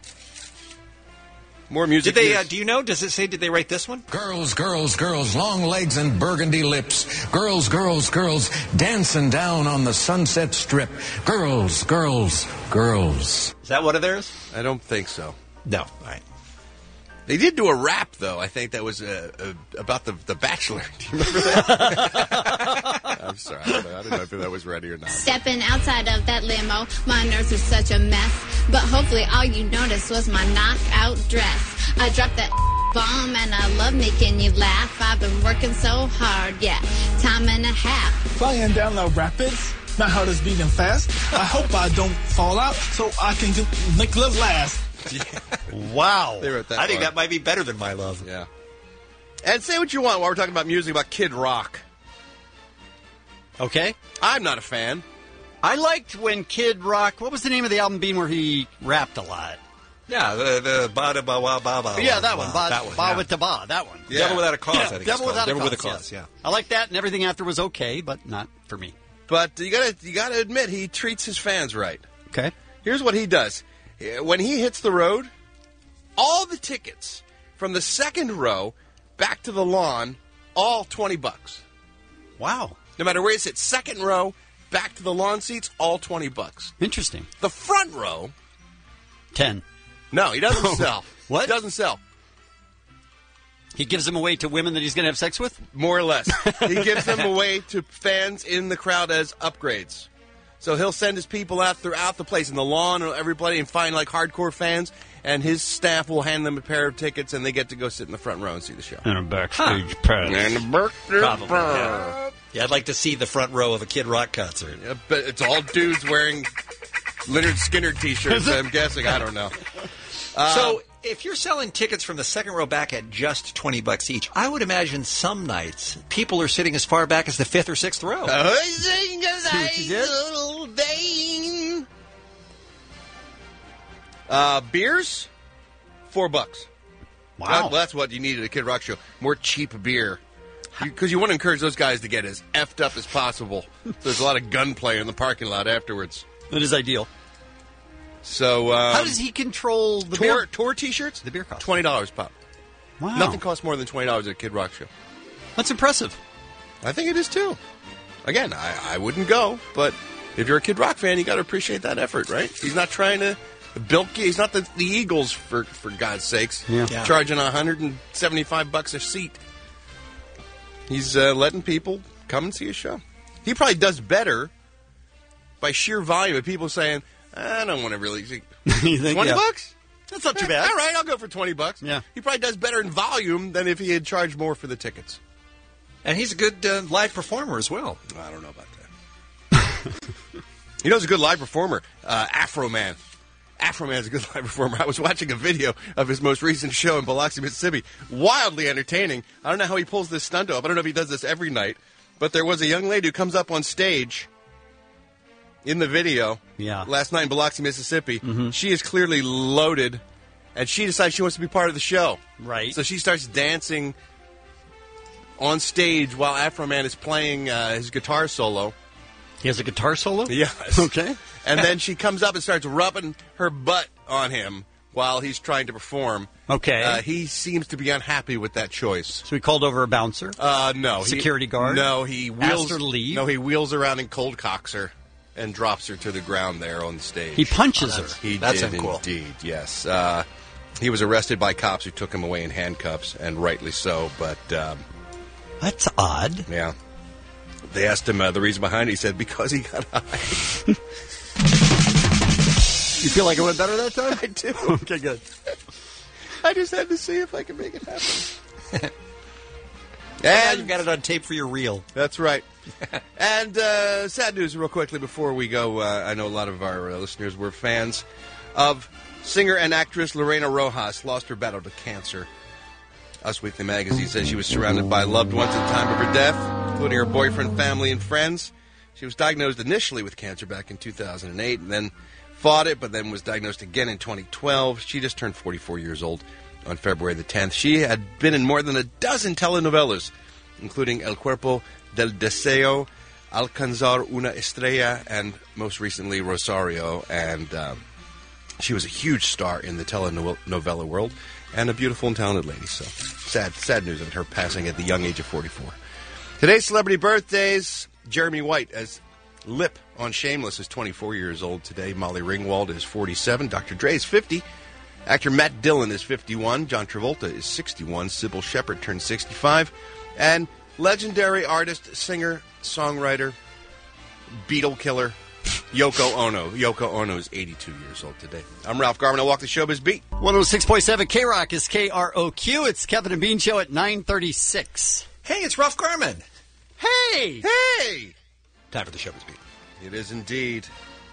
More music. Did they? Do you know? Does it say? Did they write this one? Girls, girls, girls, long legs and burgundy lips. Girls, girls, girls, dancing down on the Sunset Strip. Girls, girls, girls. Is that one of theirs? I don't think so. No. All right. They did do a rap, though. I think that was about the Bachelor. Do you remember that? I'm sorry. I don't know if that was ready or not. Stepping outside of that limo, my nerves were such a mess. But hopefully all you noticed was my knockout dress. I dropped that bomb and I love making you laugh. I've been working so hard, time and a half. Flying down the rapids, my heart is beating fast. I hope I don't fall out so I can make love last. Wow. They wrote that I think far. that might be better than "My Love." Yeah. And say what you want while we're talking about music, about Kid Rock. Okay. I'm not a fan. I liked when Kid Rock, what was the name of the album, Bean, where he rapped a lot? Yeah, the ba da ba wa ba ba. Yeah, that one. That one. Ba with the ba, that one. Yeah. Devil Without a Cause. I think Devil it's called. Without Devil a Cause. Cause. Yeah. I like that, and everything after was okay, but not for me. But you gotta admit, he treats his fans right. Okay. Here's what he does. When he hits the road, all the tickets from the second row back to the lawn, all $20. Wow. No matter where he sits, second row, back to the lawn seats, all $20. Interesting. The front row, 10. No, he doesn't sell. What? He doesn't sell. He gives them away to women that he's going to have sex with? More or less. He gives them away to fans in the crowd as upgrades. So he'll send his people out throughout the place, in the lawn, and everybody, and find like hardcore fans, and his staff will hand them a pair of tickets, and they get to go sit in the front row and see the show. And a backstage pass. And a backstage Probably, pass. Yeah, I'd like to see the front row of a Kid Rock concert. Yeah, but it's all dudes wearing Leonard Skinner T-shirts, I'm guessing. I don't know. So if you're selling tickets from the second row back at just $20 each, I would imagine some nights people are sitting as far back as the fifth or sixth row. Beers, $4. Wow. That's what you need at a Kid Rock show. More cheap beer. Because you want to encourage those guys to get as effed up as possible. There's a lot of gunplay in the parking lot afterwards. That is ideal. So, how does he control the tour T-shirts? The beer cost $20 pop. Wow. Nothing costs more than $20 at a Kid Rock show. That's impressive. I think it is too. Again, I wouldn't go, but if you're a Kid Rock fan, you got to appreciate that effort, right? He's not trying to bilk you. He's not the Eagles, for God's sakes. Yeah. Charging $175 a seat. He's letting people come and see his show. He probably does better by sheer volume of people saying, I don't want to really see. You think, $20? yeah. That's not too bad. All right, I'll go for $20. Yeah. He probably does better in volume than if he had charged more for the tickets. And he's a good live performer as well. I don't know about that. You know, he's a good live performer. Afro Man. Afro Man's a good live performer. I was watching a video of his most recent show in Biloxi, Mississippi. Wildly entertaining. I don't know how he pulls this stunt off. I don't know if he does this every night. But there was a young lady who comes up on stage in the video last night in Biloxi, Mississippi. Mm-hmm. She is clearly loaded, and she decides she wants to be part of the show. Right. So she starts dancing on stage while Afro Man is playing his guitar solo. He has a guitar solo? Yes. Okay. And then she comes up and starts rubbing her butt on him while he's trying to perform. Okay. He seems to be unhappy with that choice. So he called over a bouncer? No. Security guard? No, he wheels asked her to leave? No, he wheels around and cold cocks her and drops her to the ground there on the stage. He punches her. He That's did uncool. Indeed, yes. He was arrested by cops who took him away in handcuffs, and rightly so, but... That's odd. Yeah. They asked him the reason behind it. He said, because he got high. You feel like it went better that time? I do. Okay, good. I just had to see if I could make it happen. And you got it on tape for your reel. That's right. And sad news real quickly before we go. I know a lot of our listeners were fans of singer and actress Lorena Rojas. Lost her battle to cancer. Us Weekly Magazine says she was surrounded by loved ones at the time of her death, including her boyfriend, family, and friends. She was diagnosed initially with cancer back in 2008 and then fought it, but then was diagnosed again in 2012. She just turned 44 years old on February the 10th. She had been in more than a dozen telenovelas, including El Cuerpo del Deseo, Alcanzar una Estrella, and most recently Rosario. And she was a huge star in the telenovela world and a beautiful and talented lady. So sad news of her passing at the young age of 44. Today's celebrity birthdays: Jeremy White as Lip on Shameless is 24 years old today. Molly Ringwald is 47. Dr. Dre is 50. Actor Matt Dillon is 51. John Travolta is 61. Sybil Shepherd turned 65. And legendary artist, singer, songwriter, Beatle killer, Yoko Ono. Yoko Ono is 82 years old today. I'm Ralph Garman. I'll walk the showbiz beat. 106.7 K-Rock is KROQ. It's Kevin and Bean Show at 9:36. Hey, it's Ralph Garman. Hey! Hey! Time for the showbiz beat. It is indeed.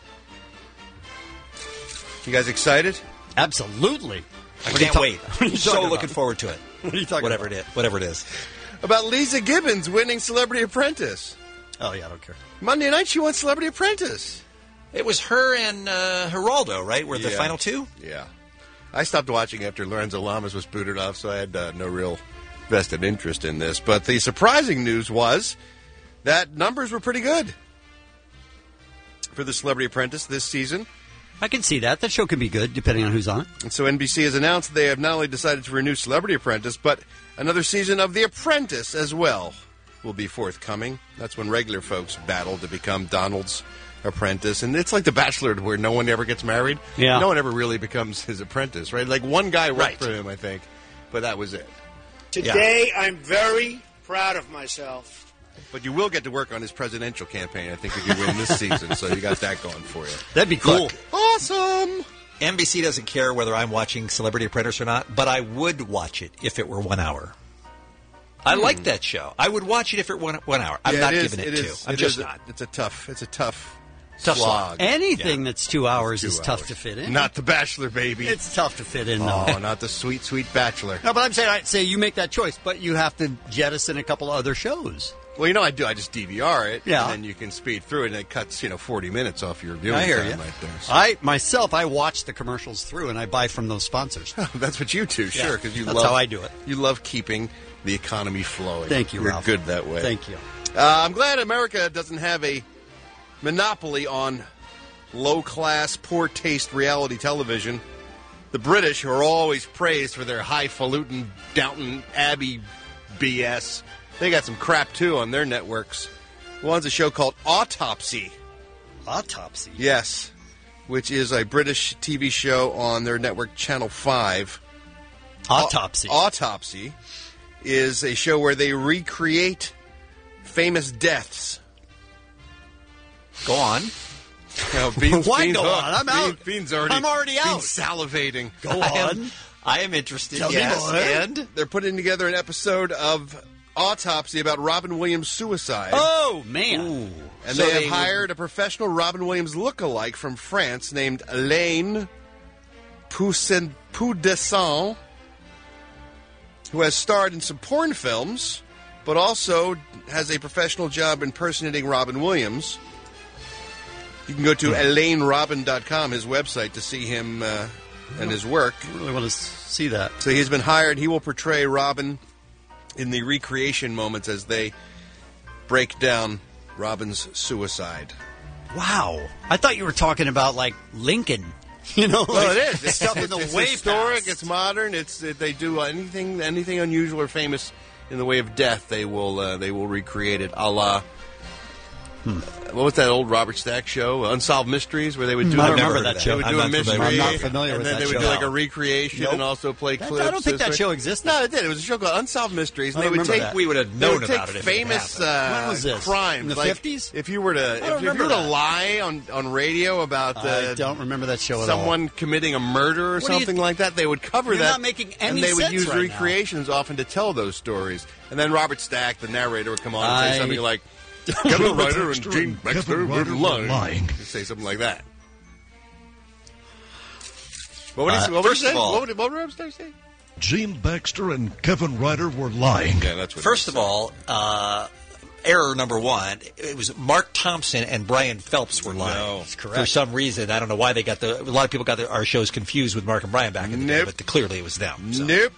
You guys excited? Absolutely. I can't wait. I'm so looking forward to it. What are you talking Whatever about? it is. Whatever it is. About Lisa Gibbons winning Celebrity Apprentice. Oh, yeah, I don't care. Monday night, she won Celebrity Apprentice. It was her and Geraldo, right? Were the final two? Yeah. I stopped watching after Lorenzo Lamas was booted off, so I had no real vested interest in this. But the surprising news was that numbers were pretty good for the Celebrity Apprentice this season. I can see that. That show can be good, depending on who's on it. And so NBC has announced they have not only decided to renew Celebrity Apprentice, but another season of The Apprentice as well. will be forthcoming. That's when regular folks battle to become Donald's apprentice. And it's like The Bachelor where no one ever gets married. Yeah. No one ever really becomes his apprentice, right? Like one guy worked for him, I think, but that was it. Today, I'm very proud of myself. But you will get to work on his presidential campaign, I think, if you win this season. So you got that going for you. That'd be cool. Look, awesome. NBC doesn't care whether I'm watching Celebrity Apprentice or not, but I would watch it if it were 1 hour. I like that show. I would watch it if it were 1 hour. I'm not giving it 2. I'm just not. It's a tough Tough slog. Anything that's 2 hours is tough to fit in. Not The Bachelor, baby. It's tough to fit in, though. Oh, not the sweet, sweet Bachelor. No, but I'm saying, I'd say you make that choice, but you have to jettison a couple of other shows. Well, you know I do. I just DVR it, Yeah. and then you can speed through it, and it cuts 40 minutes off your viewing I hear time you. right there. So. I watch the commercials through, and I buy from those sponsors. That's what you do, sure, because That's how I do it. You love keeping the economy flowing. Thank you, You're Ralph. good that way. Thank you. I'm glad America doesn't have a monopoly on low-class, poor-taste reality television. The British, who are always praised for their highfalutin Downton Abbey BS, they got some crap, too, on their networks. One's a show called Autopsy. Autopsy? Yes, which is a British TV show on their network, Channel 5. Autopsy. Autopsy is a show where they recreate famous deaths. Go on. Why go on? I'm out. Bean's I'm already out. Bean's salivating. Go on. I am interested. Tell me more. And they're putting together an episode of Autopsy about Robin Williams' suicide. Oh, man. Ooh. And So they have they hired a professional Robin Williams lookalike from France named Elaine Poudesson, who has starred in some porn films, but also has a professional job impersonating Robin Williams. You can go to ElaineRobin.com, his website, to see him and his work. I really want to see that. So he's been hired. He will portray Robin in the recreation moments as they break down Robin's suicide. Wow. I thought you were talking about, like, Lincoln. You know, Well, like, it is. It's stuff in the it's way historic. past. It's modern. They do anything unusual or famous in the way of death. They will recreate it, a la. What was that old Robert Stack show, Unsolved Mysteries, where they would do? I remember that show. They would I'm do not a mystery, familiar- I'm not familiar and with then that they would show. do like a recreation Nope. and also play clips. I don't think that This show way. existed. No, it did. It was a show called Unsolved Mysteries. And I they would remember take that. We would have they known would about take it if it had famous happened. When was this? crimes In the like 50s? If you were to remember that. lie on radio about I don't remember that show at all. someone committing a murder or What do you something like that, they would cover You're that. not making any and they would sense use right now. recreations often to tell those stories. And then Robert Stack, the narrator, would come on and say something like, Kevin Ryder and Gene Baxter were lying. He'd say something like that. What would he say? First of all- What would Robert Stack say? Gene Baxter and Kevin Ryder were lying. Yeah, that's what First of all, error number one, it was Mark Thompson and Brian Phelps were lying. No, that's correct. For some reason, I don't know why they got a lot of people got our shows confused with Mark and Brian back in the day, but clearly it was them. So. Nope.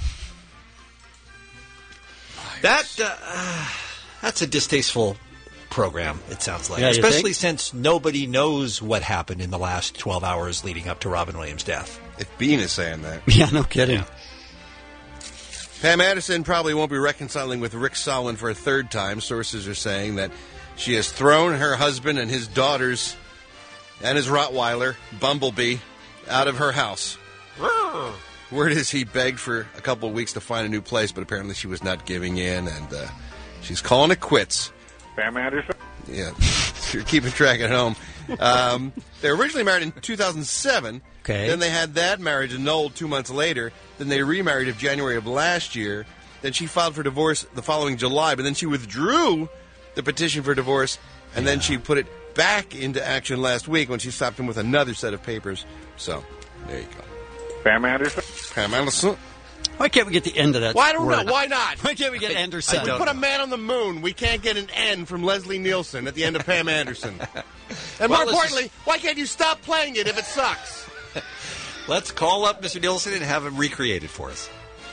That's a distasteful program, it sounds like. Yeah, you Especially think? since nobody knows what happened in the last 12 hours leading up to Robin Williams' death. If Bean is saying that. Yeah, no kidding. Pam Anderson probably won't be reconciling with Rick Solin for a third time. Sources are saying that she has thrown her husband and his daughters and his Rottweiler, Bumblebee, out of her house. Word is he begged for a couple of weeks to find a new place, but apparently she was not giving in, and she's calling it quits. Pam Anderson? Yeah, if you're keeping track at home. They were originally married in 2007. Okay. Then they had that marriage annulled 2 months later. Then they remarried in January of last year. Then she filed for divorce the following July, but then she withdrew the petition for divorce, and then she put it back into action last week when she slapped him with another set of papers. So, there you go. Pam Anderson? Pam Anderson. Why can't we get the end of that? Well, I don't word? know. Why not? Why can't we get Anderson? We put a man on the moon. We can't get an N from Leslie Nielsen at the end of Pam Anderson. And more importantly, why can't you stop playing it if it sucks? Let's call up Mr. Nielsen and have him recreate it for us.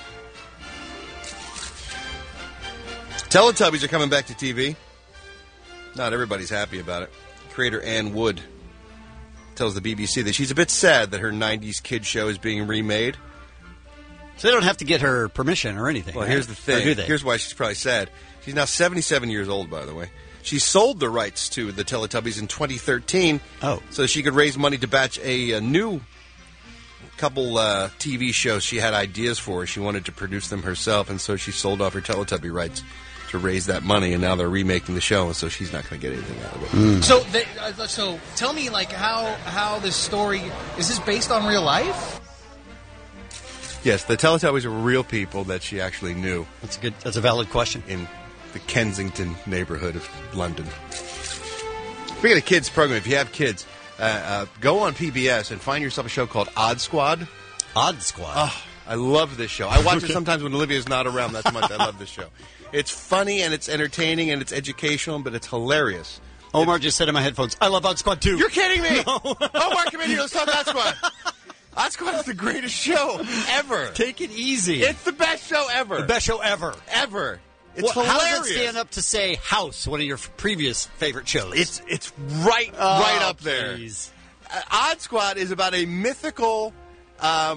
Teletubbies are coming back to TV. Not everybody's happy about it. Creator Ann Wood tells the BBC that she's a bit sad that her 90s kid show is being remade. So they don't have to get her permission or anything. Well, right? here's the thing. Or do they? Here's why she's probably sad. She's now 77 years old, by the way. She sold the rights to the Teletubbies in 2013 so she could raise money to batch a new couple TV shows she had ideas for. She wanted to produce them herself, and so she sold off her Teletubby rights to raise that money, and now they're remaking the show, and so she's not going to get anything out of it. So tell me, like, how this story, is this based on real life? Yes, the Teletubbies are real people that she actually knew. That's a valid question. In the Kensington neighborhood of London. Speaking of kids program, if you have kids, go on PBS and find yourself a show called Odd Squad. Odd Squad. Oh, I love this show. I watch it sometimes when Olivia's not around. That's how much I love this show. It's funny and it's entertaining and it's educational, but it's hilarious. Omar just said in my headphones, I love Odd Squad too. You're kidding me! No. Omar, come in here. Let's talk Odd Squad. Odd Squad is the greatest show ever. Take it easy. It's the best show ever. The best show ever. Ever. It's How hilarious. does it stand up to, say, House, one of your previous favorite shows? It's right up there. Please. Odd Squad is about a mythical, how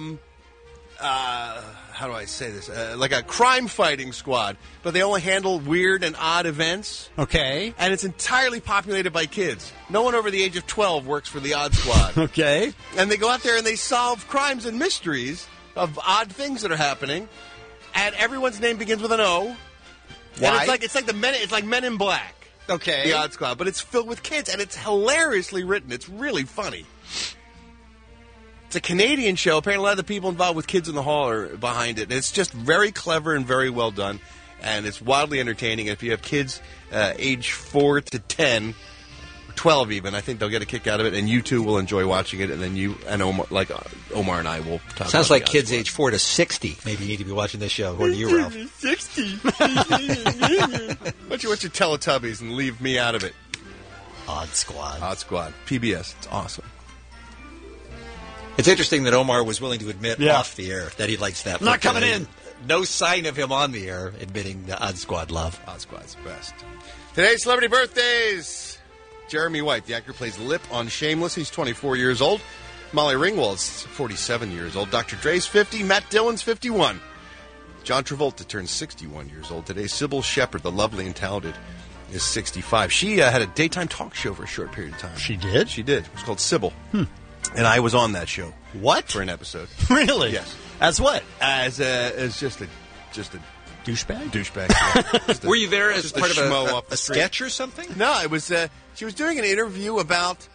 do I say this? Like a crime-fighting squad, but they only handle weird and odd events. Okay. And it's entirely populated by kids. No one over the age of 12 works for the Odd Squad. Okay. And they go out there and they solve crimes and mysteries of odd things that are happening, and everyone's name begins with an O. Why? And it's like Men in Black. Okay. The Odd Squad, but it's filled with kids, and it's hilariously written. It's really funny. It's a Canadian show. Apparently, a lot of the people involved with Kids in the Hall are behind it. And it's just very clever and very well done, and it's wildly entertaining. If you have kids age 4 to 10, 12 even, I think they'll get a kick out of it, and you too will enjoy watching it. And then you and Omar, Omar and I will talk. Sounds about like the kids Odd age 4 to 60 maybe need to be watching this show. According to you, Ralph. 60. Why don't you watch your Teletubbies and leave me out of it? Odd Squad. Odd Squad. PBS. It's awesome. It's interesting that Omar was willing to admit off the air that he likes that. Not coming in. No sign of him on the air admitting the Odd Squad love. Odd Squad's the best. Today's celebrity birthdays. Jeremy White, the actor, plays Lip on Shameless. He's 24 years old. Molly Ringwald's 47 years old. Dr. Dre's 50. Matt Dillon's 51. John Travolta turns 61 years old today. Sybil Shepherd, the lovely and talented, is 65. She had a daytime talk show for a short period of time. She did? She did. It was called Sybil. And I was on that show. What? For an episode. Really? Yes. As what? As just a douchebag? Douchebag. Were you there as just part of off the a street. sketch or something? No, it was. She was doing an interview about.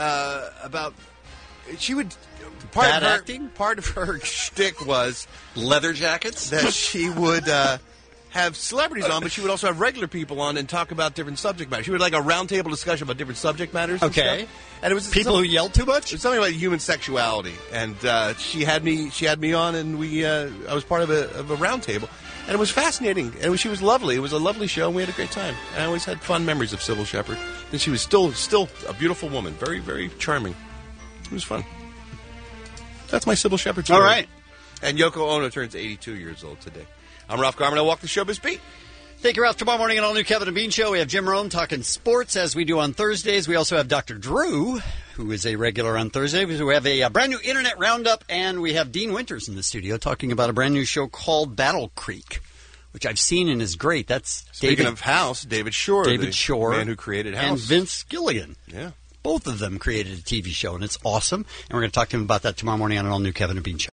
She would. Bad acting? Part of her shtick was leather jackets. That she would have celebrities on, but she would also have regular people on and talk about different subject matters. She would like a roundtable discussion about different subject matters. Okay. And, and it was people who yelled too much. It was something about human sexuality, and she had me on, and I was part of a roundtable, and it was fascinating. And she was lovely. It was a lovely show, and we had a great time. I always had fun memories of Sybil Shepherd, and she was still a beautiful woman, very, very charming. It was fun. That's my Sybil Shepherd story. All right. And Yoko Ono turns 82 years old today. I'm Ralph Garman. I'll walk the showbiz beat. Thank you, Ralph. Tomorrow morning on All New Kevin and Bean Show, we have Jim Rome talking sports as we do on Thursdays. We also have Dr. Drew, who is a regular on Thursday. We have a brand new Internet Roundup, and we have Dean Winters in the studio talking about a brand new show called Battle Creek, which I've seen and is great. That's Speaking of House, David Shore. David Shore. The man who created House. And Vince Gilligan. Yeah. Both of them created a TV show, and it's awesome. And we're going to talk to him about that tomorrow morning on an all-new Kevin and Bean Show.